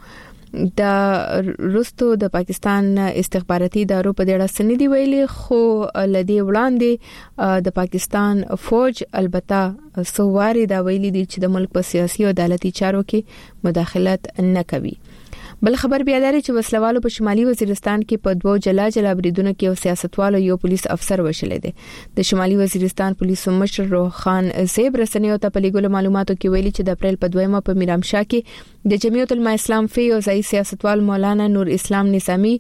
د روستو د پاکستان استخباراتي ادارو په ډېر سندې ویلي خو لدی وړاندې د پاکستان فوج البته سوواري دا ویلي دي چې د ملک په سیاسي او عدالتي چارو کې مداخلت نه کوي بل خبر بیا لري چې وسلوالو په شمالي وزیرستان کې په دوه جلا جلا بریدونو کې یو سیاستوال او یو پولیس افسر وشلې دي د شمالي وزیرستان پولیسو مشر روخان زیب رسنیو ته په لیګلو معلوماتو کې ویلي چې د اپریل په دویمه په میرامشاه کې د جمعیت العلماء اسلام فی او ځای سیاستوال مولانا نور اسلام نظامی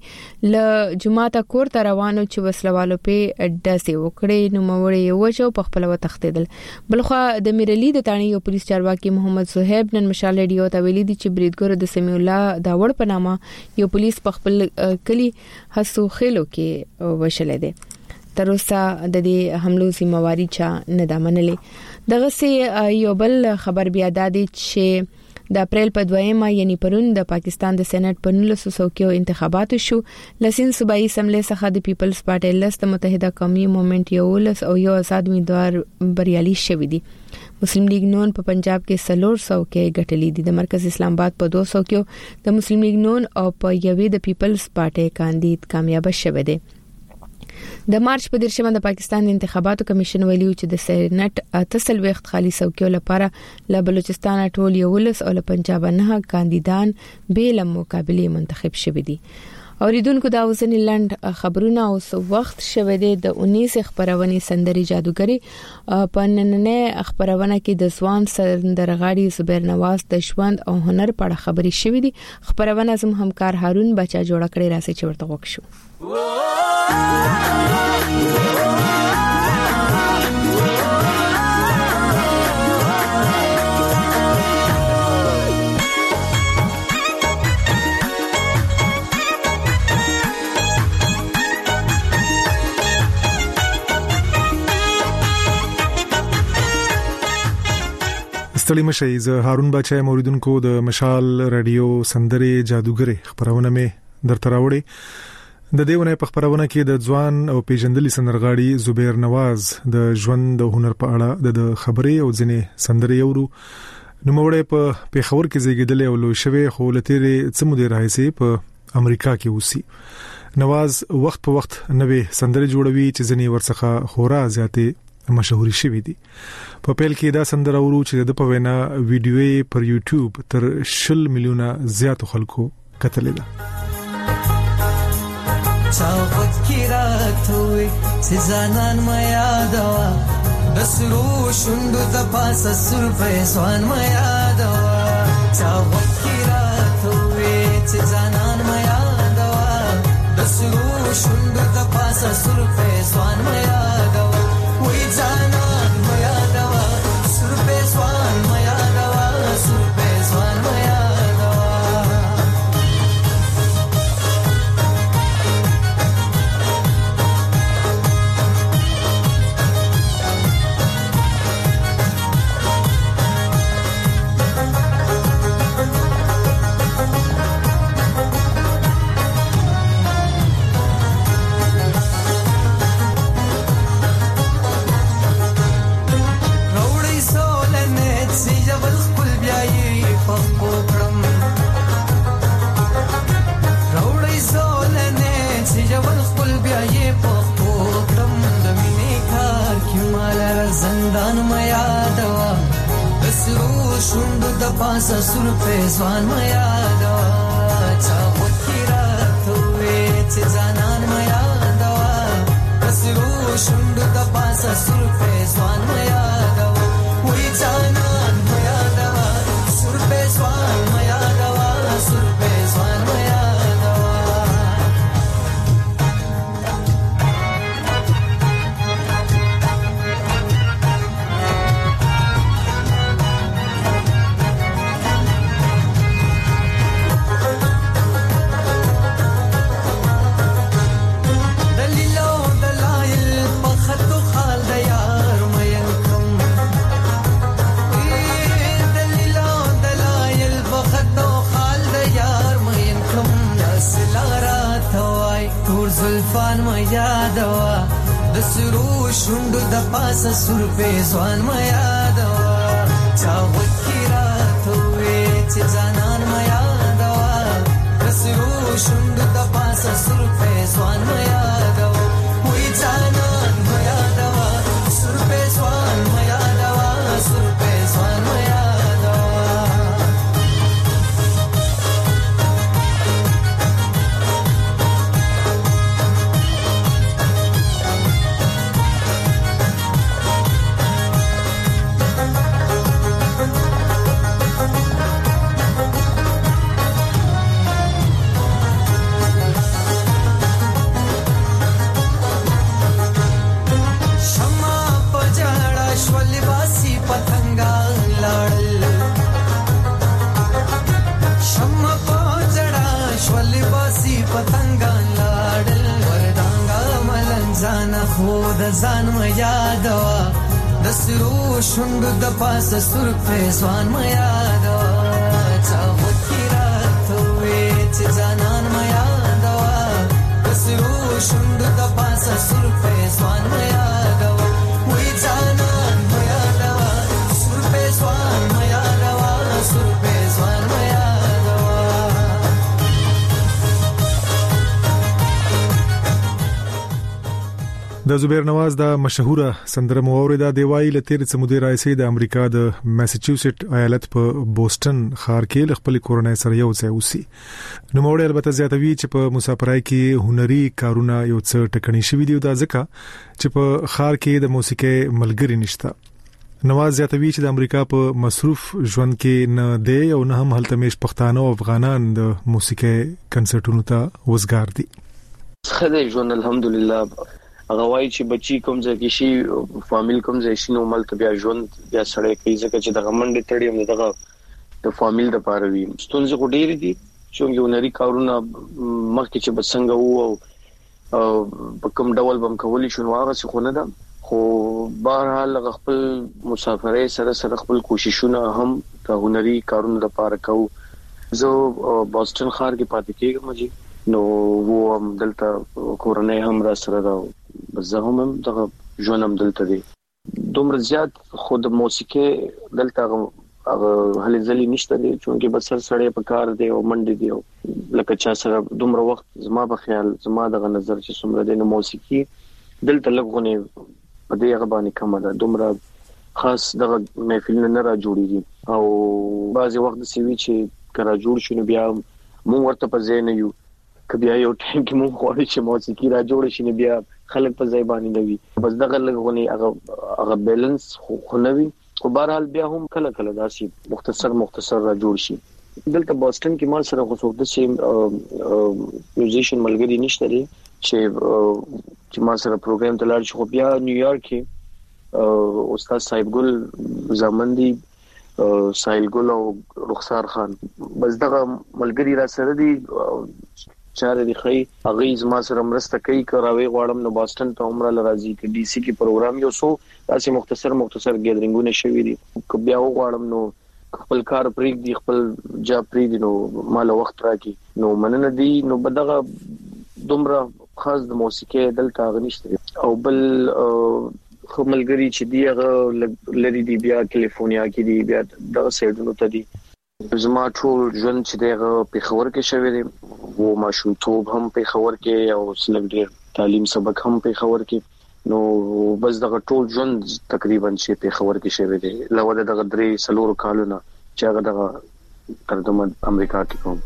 له جمعه کور ته روانو چې وسلوالو په ډاسې وکړي نو موري یو جو په خپل وتښتیدل بلخو د میرلی د تانی یو پولیس چارواکي محمد زهیب نن مشال ریډیو ته ویلي دي چې بریدګر د سمیع الله داوړ په نامه یو پولیس په خپل کلی حسو خېلو کې وشلې ده تر اوسه د دې حملو ذمہواری چا نه دا منلې دغه سي یو بل خبر بیا دادي چې د اپریل په دویمه یعنی پرون د پاکستان د سېنات په نولس سو کې انتخابات شو لسین صوبایي اسمبلی څخه د پیپلز پارټي لست متحده قومي موومېنټ یو لس او یو آزاد امیدوار بریالي شوی دي مسلم لیگ نون په پنجاب کې سلور سو کې غټلې دي د مرکز اسلام آباد په دو سو کې د مسلم لیگ نون او په یوې د پیپلز پارټي کاندید کامیاب شوه دي د مارچ په دیرشمه د پاکستان انتخاباتو کمیشن ویلي چې د سېنات تسل وخت خالي څوکیو لپاره له بلوچستان ټول یو ولس او له پنجاب نه کاندیدان به له مقابله منتخب شوي دي اوریدونکو دا وزن لند خبرونه اوس وخت شوه دی د انیس خبرونه سندري جادوګری په نننه خبرونه کې د ځوان سندرغاړي زبیر نواز د ژوند او هنر په اړه خبري شوې دي خبرونه زم همکار هارون بچا جوړ کړی راسي چې ورته وښو ستړي مشه زه هارون بچا موریدونکو د مشال رادیو سندري جادوګری خبرونه مې درته راوړي د دیونه په خبرونه کې د ځوان او پیژندلي سندرغاړي زبیر نواز د ژوند او هنر په اړه د خبرې او ځنې سندري یورو نو موړې په پیښور کې زیږیدل او لوی شوی خو لته څه مو دی راځي په امریکا کې اوسي نواز وخت په وخت نوې سندري جوړوي چې ځنې ورڅخه خورا زیاتې مشهوري شوی دي په پیل کې دا سندره ورو چې د په وینا ویډیوې پر یوټیوب تر شل میلیونه زیات خلکو کتلې ده چاو فکراتوي سزانان ما یادوا بسرو شوندو د پاسه سر فیسوان ما یادوا چاو فکراتوي سزانان ما یادوا بسرو شوندو د پاسه سر فیسوان ما یادوا وې ځانان ما یادوا سر فیسوان ما یادوا سر فیسوان ما پاسه سور پیزوان ما یادوا چا وکیرا توې چې ځانان ما یادوا بسرو شوند د پاسه سور پیزوان ما یادوا وې ځانان ما یادوا سور پیزوان ما یادوا سور پیزوان ما زلفان ما یادوا د سرو شوند د پاسه سور پیزوان ما یادوا چا وکیرا توې چې ځانان ما یادوا د سرو شوند د پاسه سور پیزوان ما یادوا وې ځانان ما یادوا سور پیزوان ما یادوا سور پیزوان ما خود ځان ما یادوا د سرو شوند د پاسه سور پیزوان ما یادوا چا وکیرا توې چې ځانان ما یادوا د سرو شوند د پاسه سور پیزوان ما یادوا وې ځانان ما یادوا سور پیزوان ما یادوا سور پیزوان ما د زبیر نواز دا مشهوره سندره مو اوریدا دی وایي لتیر سمودي رئیس د امریکا د میساچوسټ ایالت په بوسټن ښار کې خپل کورنۍ سره یو ځای اوسي نو موړ البته زیاتوي چې په مسافرای کې هنري کارونه یو څه ټکنی شوی دی دا ځکه چې په ښار کې د موسیقي ملګری نشته نواز زیاتوي چې د امریکا په مصروف ژوند کې نه دی او نه هم هلته مش پښتانه او افغانان د موسیقي کنسرټونو ته وزګار دي خدای ژوند الحمدلله هغه وایي چې بچي کوم ځای کې شي فامیل کوم ځای شي نو ملک بیا ژوند بیا سړی کوي ځکه چې د غمنډ تړي هم دغه د فامیل د پاره وي ستونزې کو ډېری دي چې یو نری کارونه مخکې چې بسنګ وو او په کوم ډول بم کولی شو هغه څه خو نه ده خو بهرحال خپل مسافرۍ سره سره خپل کوششونه هم د هنري کارونو لپاره کوو زه بوسټن ښار کې پاتې کېږم جی نو وو هم دلته کورنۍ هم را سره دا زه هم دغه ژوند هم دلته دي دومره زیات خود موسیقي دلته هغه هلي ځلې نشته دي چې بسر سړی په کار دی او منډي دی لکه چا سره دومره وخت زما په خیال زما دغه نظر چې څومره دی نو موسیقي دلته لګونه په دې هغه باندې کومه ده دومره خاص دغه محفل نه را جوړیږي او بعضي وخت سوي چې کرا جوړ شونه بیا مونږ ورته په ځای نه یو کبیا یو ټایم کې مونږ غواړو چې موسیقي را جوړ شي نه بیا خلک په ځای باندې نوي بس دغه لګونه هغه هغه بیلانس خو نه وي خو بهرحال بیا هم کله کله داسي مختصر مختصر را جوړ شي دلته بوسټن کې ما سره خصوص د سیم میوزیشن ملګری نشته لري چې چې ما سره پروګرام ته لاړ شي خو بیا نیویارک کې استاد صاحب ګل زمندي سایل ګل او رخسار خان بس دغه ملګری را سره دي چاره دی خی اغه زما سره مرسته کوي کراوي غواړم نو بوسټن ته عمره لراځي کې ډي سي کې پروګرام یو سو تاسو مختصر مختصر ګیدرینګونه شوي دي بیا غواړم نو خپل کار پریک دی خپل جاب پری دی نو مال وخت راکې نو مننه دی نو بدغه دومره خاص د موسیقي دلته غنښت او بل خملګری چې دی هغه لری دی بیا کیلیفورنیا کې دی بیا دغه سایډونو ته دی زما ټول ژوند چې دغه په خبر کې شوی دی وو ماشومتوب هم په خبر کې او سلګډیر تعلیم سبق هم په خبر کې نو بس دغه ټول ژوند تقریبا چې په خبر کې شوی دی لوړ دغه درې سلور کالونه چې هغه د ترجمه امریکا کې کوم.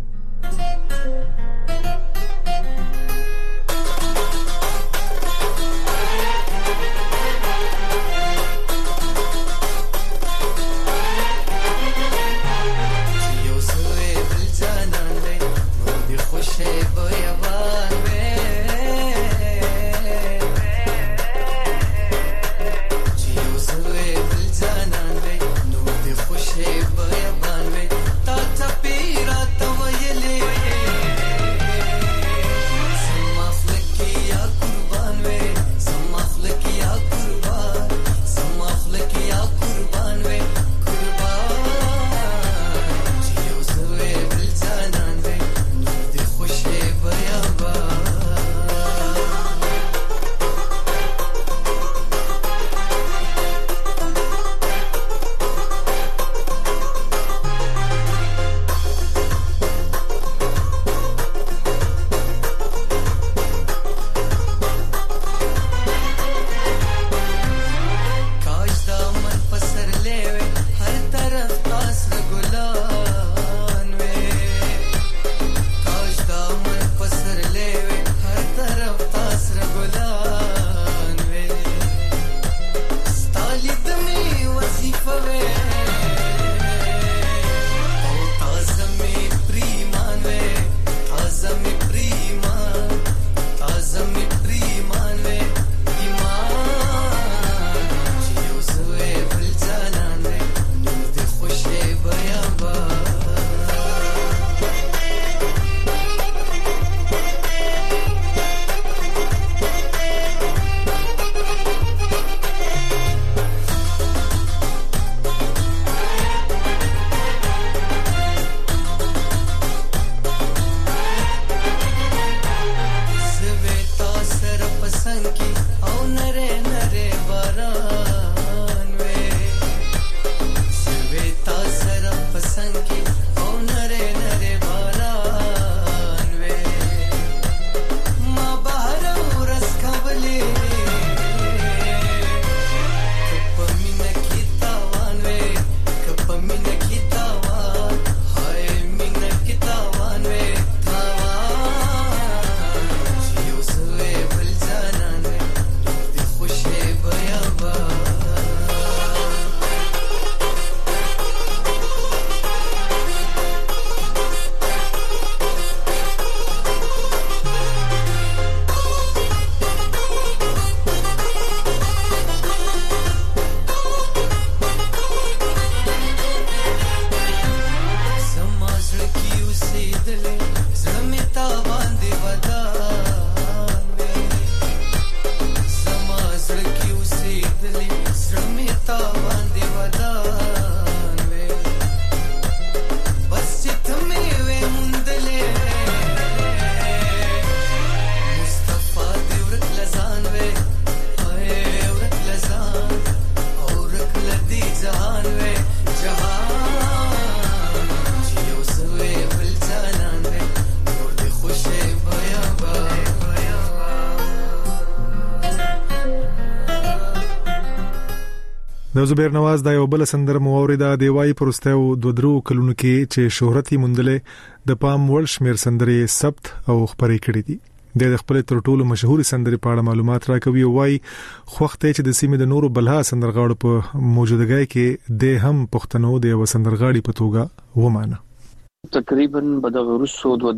د زبیر نواز د یو بل سندر موریدا دی وای پرستو دو درو کلونو کې چې شهرت یې مندلې د پام ول شمیر سندرې ثبت او خبرې کړې دي د خپل تر ټولو مشهور سندرې په اړه معلومات راکوي وای خوخته چې د سیمې د نورو بلها سندرغاړو په موجودګۍ کې د هم پښتنو د یو سندرغاړي په توګه ومانه. تقریبا بدغه روسو د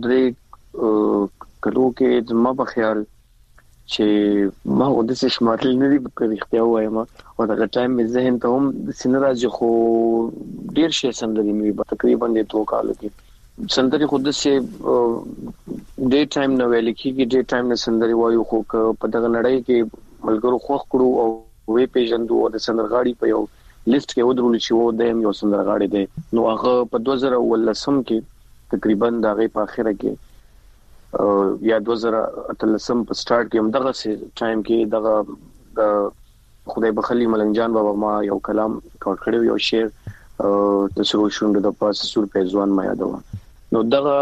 درې کلو کې زما په خیال چې ما د څه شمارل نه دي په اختیار وایم او دا ټایم مې ذهن ته هم سینراج خو ډیر شي سندري مې تقریبا د دوه کالو کې سندري خود سے ډے ټایم نو ویل کېږي ډے ټایم نه سندري وایو خو په دغه لړۍ کې ملګرو خوښ کړو او وی پیژندو او د سندرغاړي په یو لیست کې ودرول چې و د یو سندرغاړي دی نو هغه په دوه زره ولسم کې تقریبا د هغه په اخره کې یا دوه زره اتلسم په سٹارټ کې هم دغه سي ټایم کې دغه د خدای بخلی ملنګ جان بابا ما یو کلام کاټ کړو یو شعر د سرو شوند د پاسه سور په ځوان ما یادو نو دغه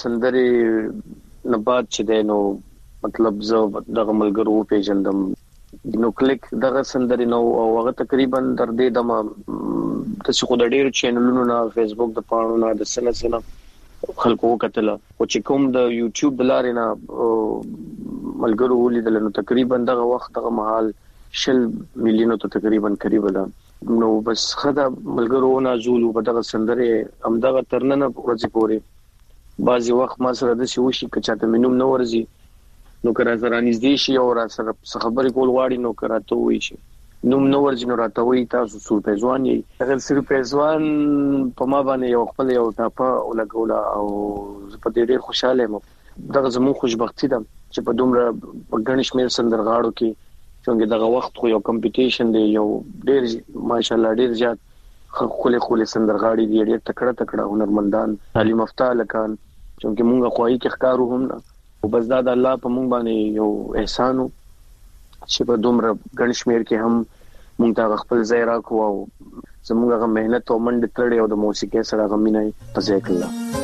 سندري نه بعد چې دینو مطلب زه دغه ملګرو پیژندم نو کلیک دغه سندري نو او هغه تقریبا در دې دمه د څو د ډېر چینلونو نه فیسبوک د پاڼو نه د سنت سره خلکو وکتل او چې کوم د یوټیوب د لارې نه ملګرو ولیدل نو تقریبا دغه وخت دغه محل شل میلیونو ته تقریبا قریب ده نو بس خدا ملګرو نازول په دغه سندره هم دغه ترننه ورځي پوري بعضي وخت ما سره د شي وشي کچاته منوم نو ورزي نو کرا سره نږدې شي او را سره خبرې کول واړي نو کراته وي شي نو نو ورځ نو راته وي تاسو سور پیزوان یې اگر سور پیزوان په ما باندې یو خپل یو ټاپه ولګولا او په دې ډېر خوشاله یم دغه زمو خوشبختی ده چې په دومره غنښ مې سندرغاړو کې څنګه دغه وخت خو یو کمپټیشن دی یو ډېر ماشاءالله ډېر زیات خولي خولي سندرغاړي دي ډېر تکړه تکړه هنرمندان تعلیم یافته لکان چې موږ خوایي کې ښکارو هم نه او بس دا د الله په مونږ باندې یو احسان چې په دومره غن شمیر کې هم مونږ ته خپل ځای راکو او زموږ غو مهنت او منډه تړي او د موسیقۍ سره غمینای په ځای کړل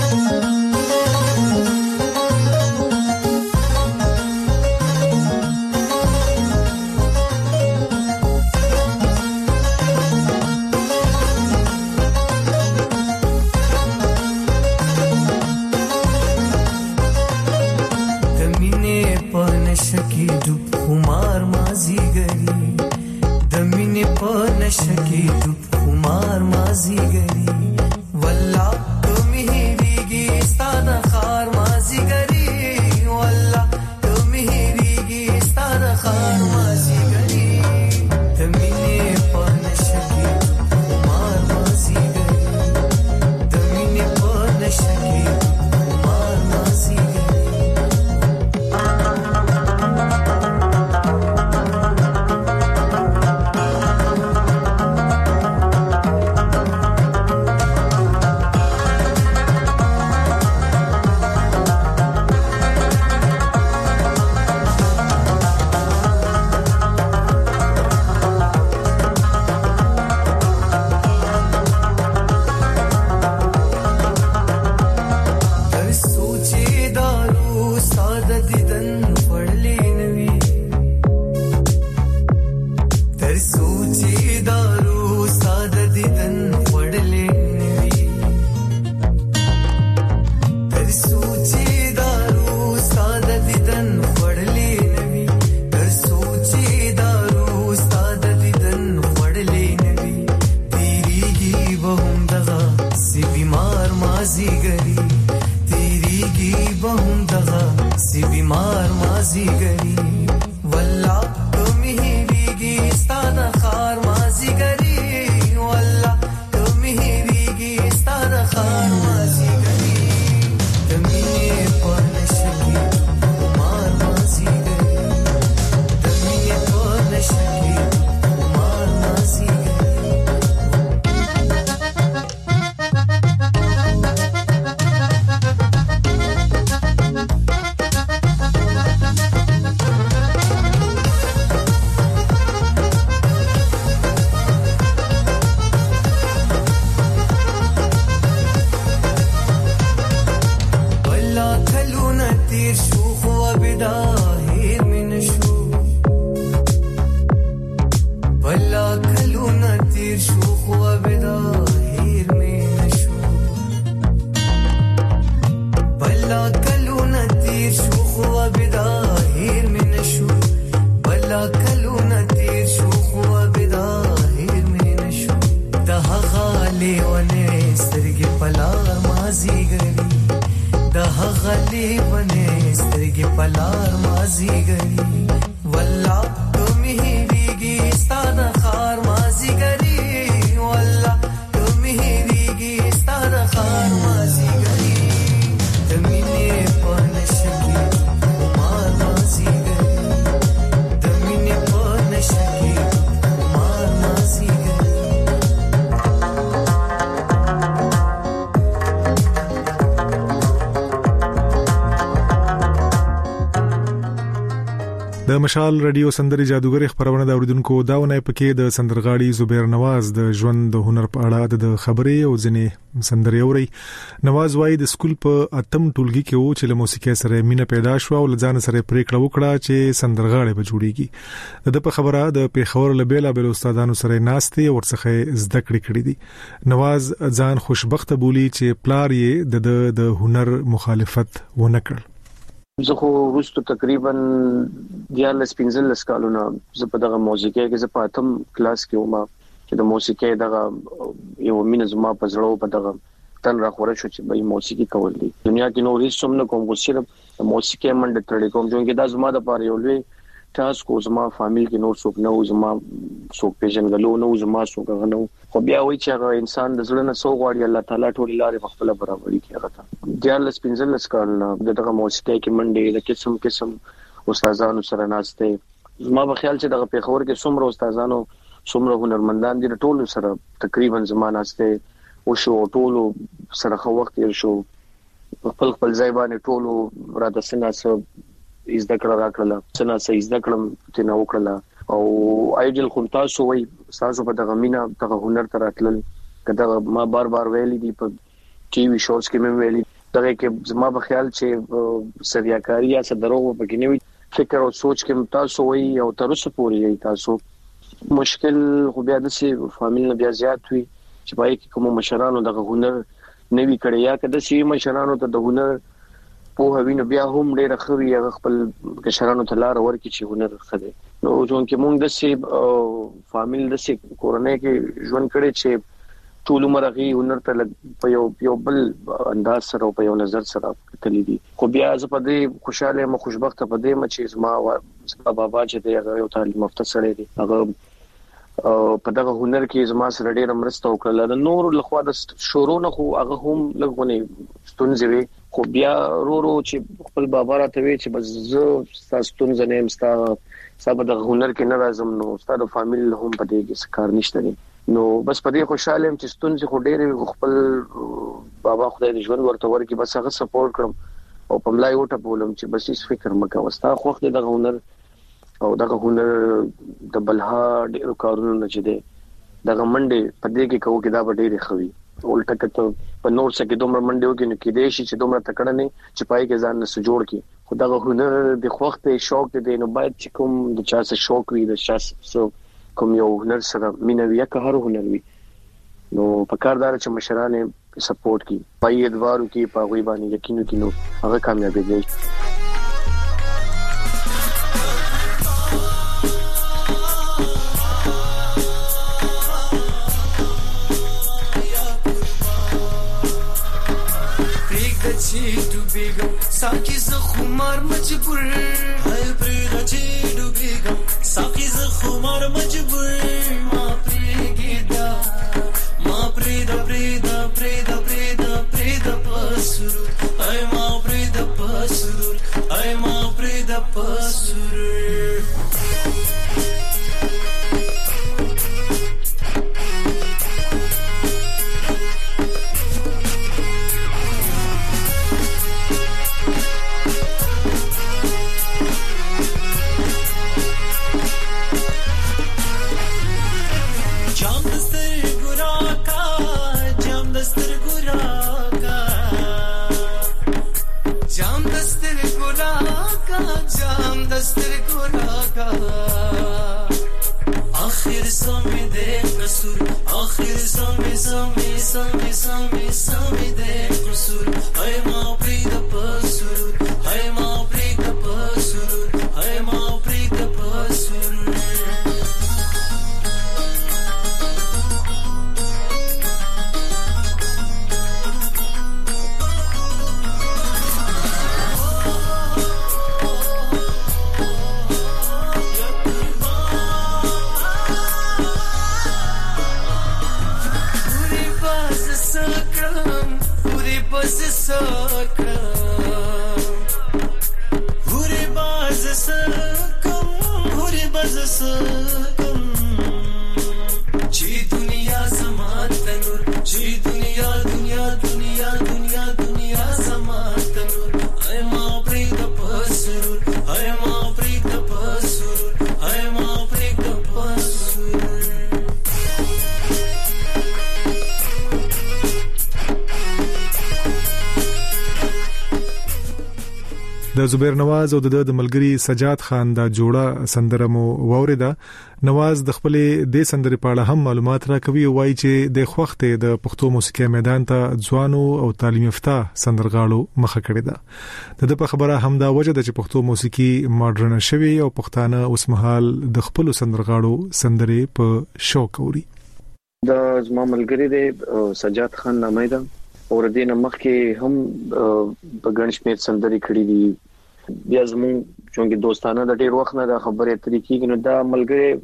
शकी दुप कुमार माजी गरी वल्ला तुम ही रीगी सादा खार माजी गरी वल्ला तुम ही रीगी सादा खार माजी गरी तमिने पन शकी दुप कुमार माजी गरी तमिने पन शकी दुप कुमार माजी गरी د مشال رادیو سندري جادوګر خبرونه د اوریدونکو داونه پکې د سندرغاړي زبیر نواز د ژوند د هنر په اړه د خبرې او ځنې سندري اوري. نواز وايي د سکول په اتم ټولګي کې و چې له موسیقي سره مینه پیدا شو او ځان سره پریکړه وکړه چې سندرغاړي به جوړيږي. د په خبره د پیښور له بیل بیل استادانو سره ناشته ورڅخه زده کړې کړې دي. نواز ځان خوشبخته بولی چې پلار یې د د هنر مخالفت ونه کړ. زه خو وروسته تقریبا دیارلس پنځلس کالونه زه په دغه موسیقي کې زه په اتم کلاس کې وم چې د موسیقي دغه یو مینه زما په زړه په دغه تن را خورې شو چې به موسیقي کول دي. دنیا کې نو هیڅ څومره کوم خو صرف موسیقي منډه تړلې کوم چې دا زما د پاره یو لوی تاسو کو زما فامیل کې نور څوک نه و، زما څوک پیژنګلو نه و، زما څوک غنو. خو بیا وایي چې هغه انسان د زړه نه سو غواړي الله تعالی ټول لارې په خپل برابرۍ کې هغه ته دیارلس پنځلس کالونه دغه موسیقي کې منډه د قسم قسم استادانو سره ناشته. زما په خیال چې دغه پیښور کې څومره استادانو څومره هنرمندان دي ټول سره تقریبا زما ناشته او شو ټول سره خو وخت یې شو خپل خپل ځای باندې ټول را د سناسو از دکړه راکړه څنګه سې از دکړم چې نو وکړه او ایجل خو تاسو وای تاسو په دغه مینا دغه هنر تر اتل کدا ما بار بار ویلي دي په ټي وي شوز کې مې ویلي دغه کې زما په خیال چې سریاکاری یا څه دروغ پکې نه وي فکر او سوچ کې تاسو وای او تر اوسه پورې تاسو مشکل خو بیا د سي فامیل نه بیا زیات وي چې پای کې کوم مشرانو دغه هنر نوي کړی یا کده سي مشرانو ته د هنر په هوینو بیا هم ډېر خوي هغه خپل کشرانو ته لار ورکړي چې هنر خده. نو ځون کې مونږ د سي فامیل د سي کورنۍ کې ژوند کړي چې ټول عمر غي هنر ته په یو یو بل انداز سره په یو نظر سره کتلی دي. خو بیا زه په دې خوشاله مو خوشبخته په دې م چې زما بابا چې دی هغه یو تعلیم یافته سره دی هغه په دغه هنر کې زما سره ډېر مرسته وکړه. د نور لخوا د شورو نه خو هغه هم لګونه ستونزې وي خو بیا رو رو چې خپل بابا راته وی چې بس زه تاسو ستونزې نه مستا سبا د هنر کې نه راځم نو ستاسو فامیل هم په دې کې کار نشته دي. نو بس په دې خوشاله يم چې ستونزې خو ډېر خپل بابا خدای دې ژوند ورته ورکړي بس هغه سپورټ کړم او په ملای وټه بولم چې بس هیڅ فکر مکه وستا خو خدای دغه هنر او دغه هنر د بلها ډېر کارونه نه چي دي دغه منډه په دې کې کوو کې دا ډېر خوي ولټه کته په نور څه کې دومره منډه وکړي کې دې شي چې دومره تکړه نه چې پای کې ځان نه جوړ کی خو دغه هنر د خوخت شوق دی نو باید چې کوم د چا څه شوق وي د چا څه کوم یو هنر سره مینوي یا که هر هنر وي نو په کار دار چې مشرانه سپورټ کی پای ادوارو کې په غوي باندې یقینو کې نو هغه کامیابی دی. साकी ज खुमार मजबूर हाय प्रेगा ची डूबेगा साकी ज खुमार मजबूर मा प्रेगेदा मा प्रेदा प्रेदा प्रेदा प्रेदा प्रेदा पसुर हाय मा प्रेदा पसुर हाय मा प्रेदा पसुर आखिर समय दे कसूर आखिर समय समय समय समय समय दे कसूर हाय मां प्रीत पसुर हाय मां प्रीत पसुर हाय मां प्रीत पसुर Passa د زبیر نواز او د ملګری سجاد خان دا جوړه سندره مو واوریدا. نواز د خپل د سندرې په اړه هم معلومات راکوي او وايي چې د خوخته د پښتو موسیقي میدان ته ځوانو او تعلیم یافته سندرغاړو مخه کړې ده. د په خبره هم دا وجه ده چې پښتو موسیقي ماډرن شوی او پښتانه اوس مهال د خپل سندرغاړو سندرې په شوق اوري. دا زما ملګری دی سجاد خان نامه ده او د دې مخکې هم په ګڼشمیر سندري کړې دي. بیا زموږ چونګې دوستانه د ډېر وخت نه د خبرې طریقې نو دا ملګری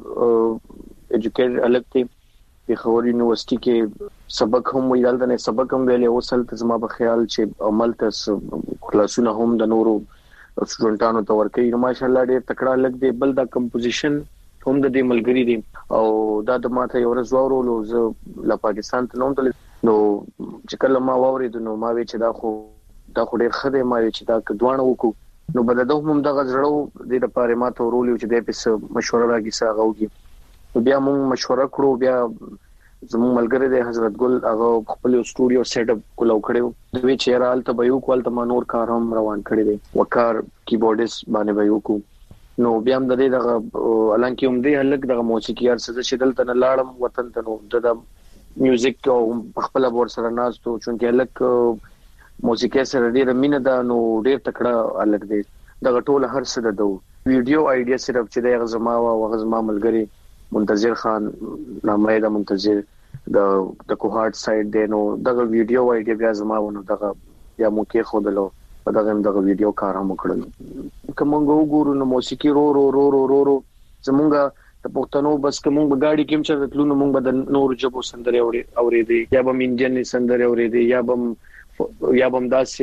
ایجوکیټډ الګ دی په خوري یونیورسيټي کې سبق هم ویل د نه سبق هم ویلې اوسل ته زما په خیال چې عمل ته کلاسونه هم د نورو سټوډنټانو ته ورکړي. نو ماشاءالله ډېر تکړه الګ دی. بل دا کمپوزیشن هم د دې ملګری دی او دا د ماته یو ورځ وورولو زه لا پاکستان ته نوم تل نو چې کله ما واورید نو ما وی چې دا خو دا خو ډېر خدای ما وی چې دا کډوانه وکړو نو بل دا هم د غزړو د لپاره ما ته ورولې چې د پس مشوره راګي ساغوږي. بیا موږ مشوره کړو. بیا زموږ ملګری دی حضرت ګل هغه خپل سټوډیو سیټ اپ کولو کړو. دوی چې رال ته به یو کول ته نور کار هم روان کړی دی وکار کیبورډست باندې به یو کو. نو بیا هم د دې دغه الانکه هم دی هلک دغه موسیقي ارسه چې دلته نه لاړم وطن ته نو د میوزیک او خپل بور سره ناستو چونکه الک موسیقي سره ډېر مینه ده نو ډېر تکړه الک دی. دغه ټول هر څه ده. ویډیو آیډیا صرف چې د غزما او غزما ملګری منتظر خان نامه ده منتظر د د کوهارت سایډ دی نو دغه ویډیو آیډیا بیا زما ونه دغه یا مو کې خودلو په دغه دغه ویډیو کار هم کړل. کومه وګورو نو موسیقي رو رو رو رو رو, رو زمونږه د پښتنو بس کوم غاډي کوم چې تلونو مونږ بدل نور جبو سندره اوري اورېدي یا به انډین سندره اورېدي یا به یا به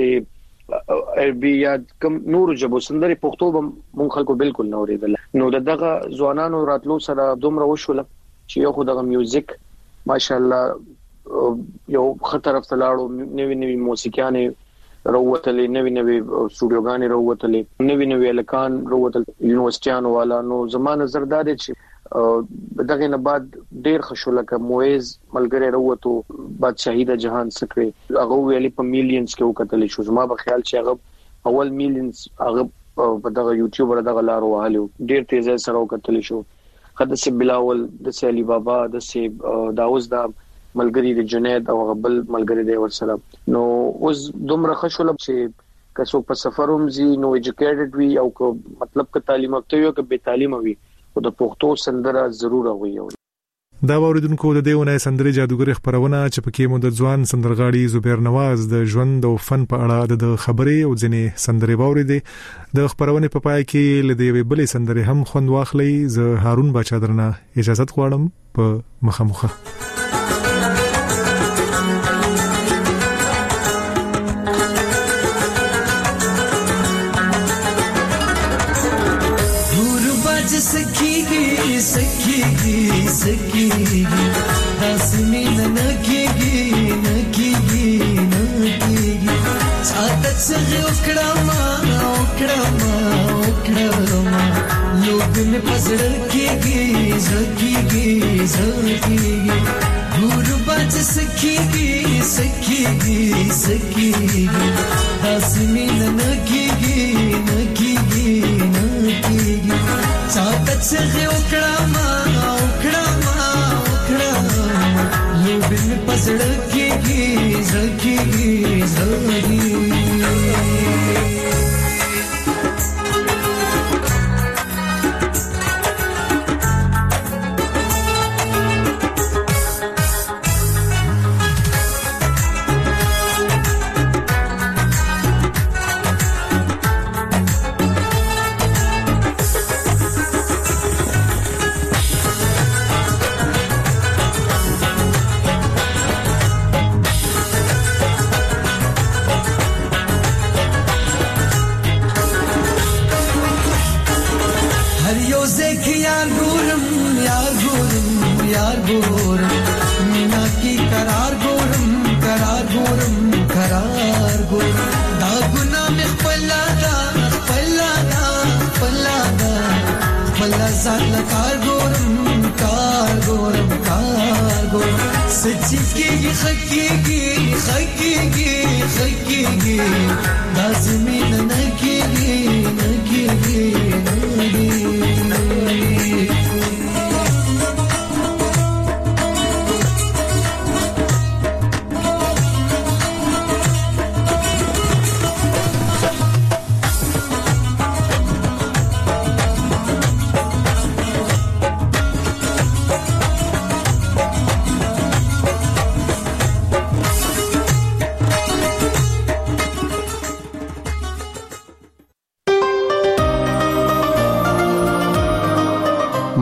داسې عربي یا کوم نور جبو سندره پښتو به مونږ خلکو بالکل نه اورېدل. نو دغه ځوانانو راتلو سره دومره وشول چې یو خو دغه میوزیک ماشاءالله یو خطر افلاړو نوې نوې موسیقيانه روتلې نوې نوې سټوډیوګانې روتلې نوې نوې الکان روتل یونیورسيټیانو والا. نو زمانه زرداد چې دغه نه بعد ډېر خوشاله ک مویز ملګری وروته بادشاہي د جهان سکري هغه ویلي په میلیونز کې وکټل شو. زما په خیال چې هغه اول میلیونز هغه په دغه یوټیوبر دغه لارو والو ډېر تیز سره وکټل شو. خدای بلاول د سلی بابا د سی داوز دا ملګری د جنید او غبل ملګری دی ورسره. نو اوس دومره خوشاله چې کڅو په سفروم زی نو ایجوکیټډ وی او کو مطلب ک تعلیم یافته یو ک به تعلیم وی او د پښتو سندره ضرور وي. دا اوریدونکو د دیونه سندري جادوګر خبرونه چې پکې مو د ځوان سندرغاړي زبیر نواز د ژوند او فن په اړه د خبرې او ځنې سندري باورې دي. د خبرونه په پای کې لدی وی بلې سندري هم خوند واخلي. زه هارون بچا درنه اجازه غواړم په مخامخه. सखीगी सखीगी सखीगी हंसनी नकीगी नकीगी नकीगी सातत से उकड़ा मा उकड़ा मा उकड़ा मा लोग ने पसड़ कीगी सखीगी सखीगी गुरबाज सखीगी सखीगी सखीगी हंसनी नकीगी नकीगी नकीगी सातत से उकड़ा मा उकड़ा मा उकड़ा मा लोग ने पसड़ कीगी सखीगी सखीगी खकीगी खकीगी लाज़मी न नकीगी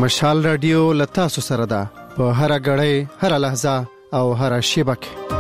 مشال رادیو لتا سره ده په هر غړې هر لحظه او هر شیبه کې.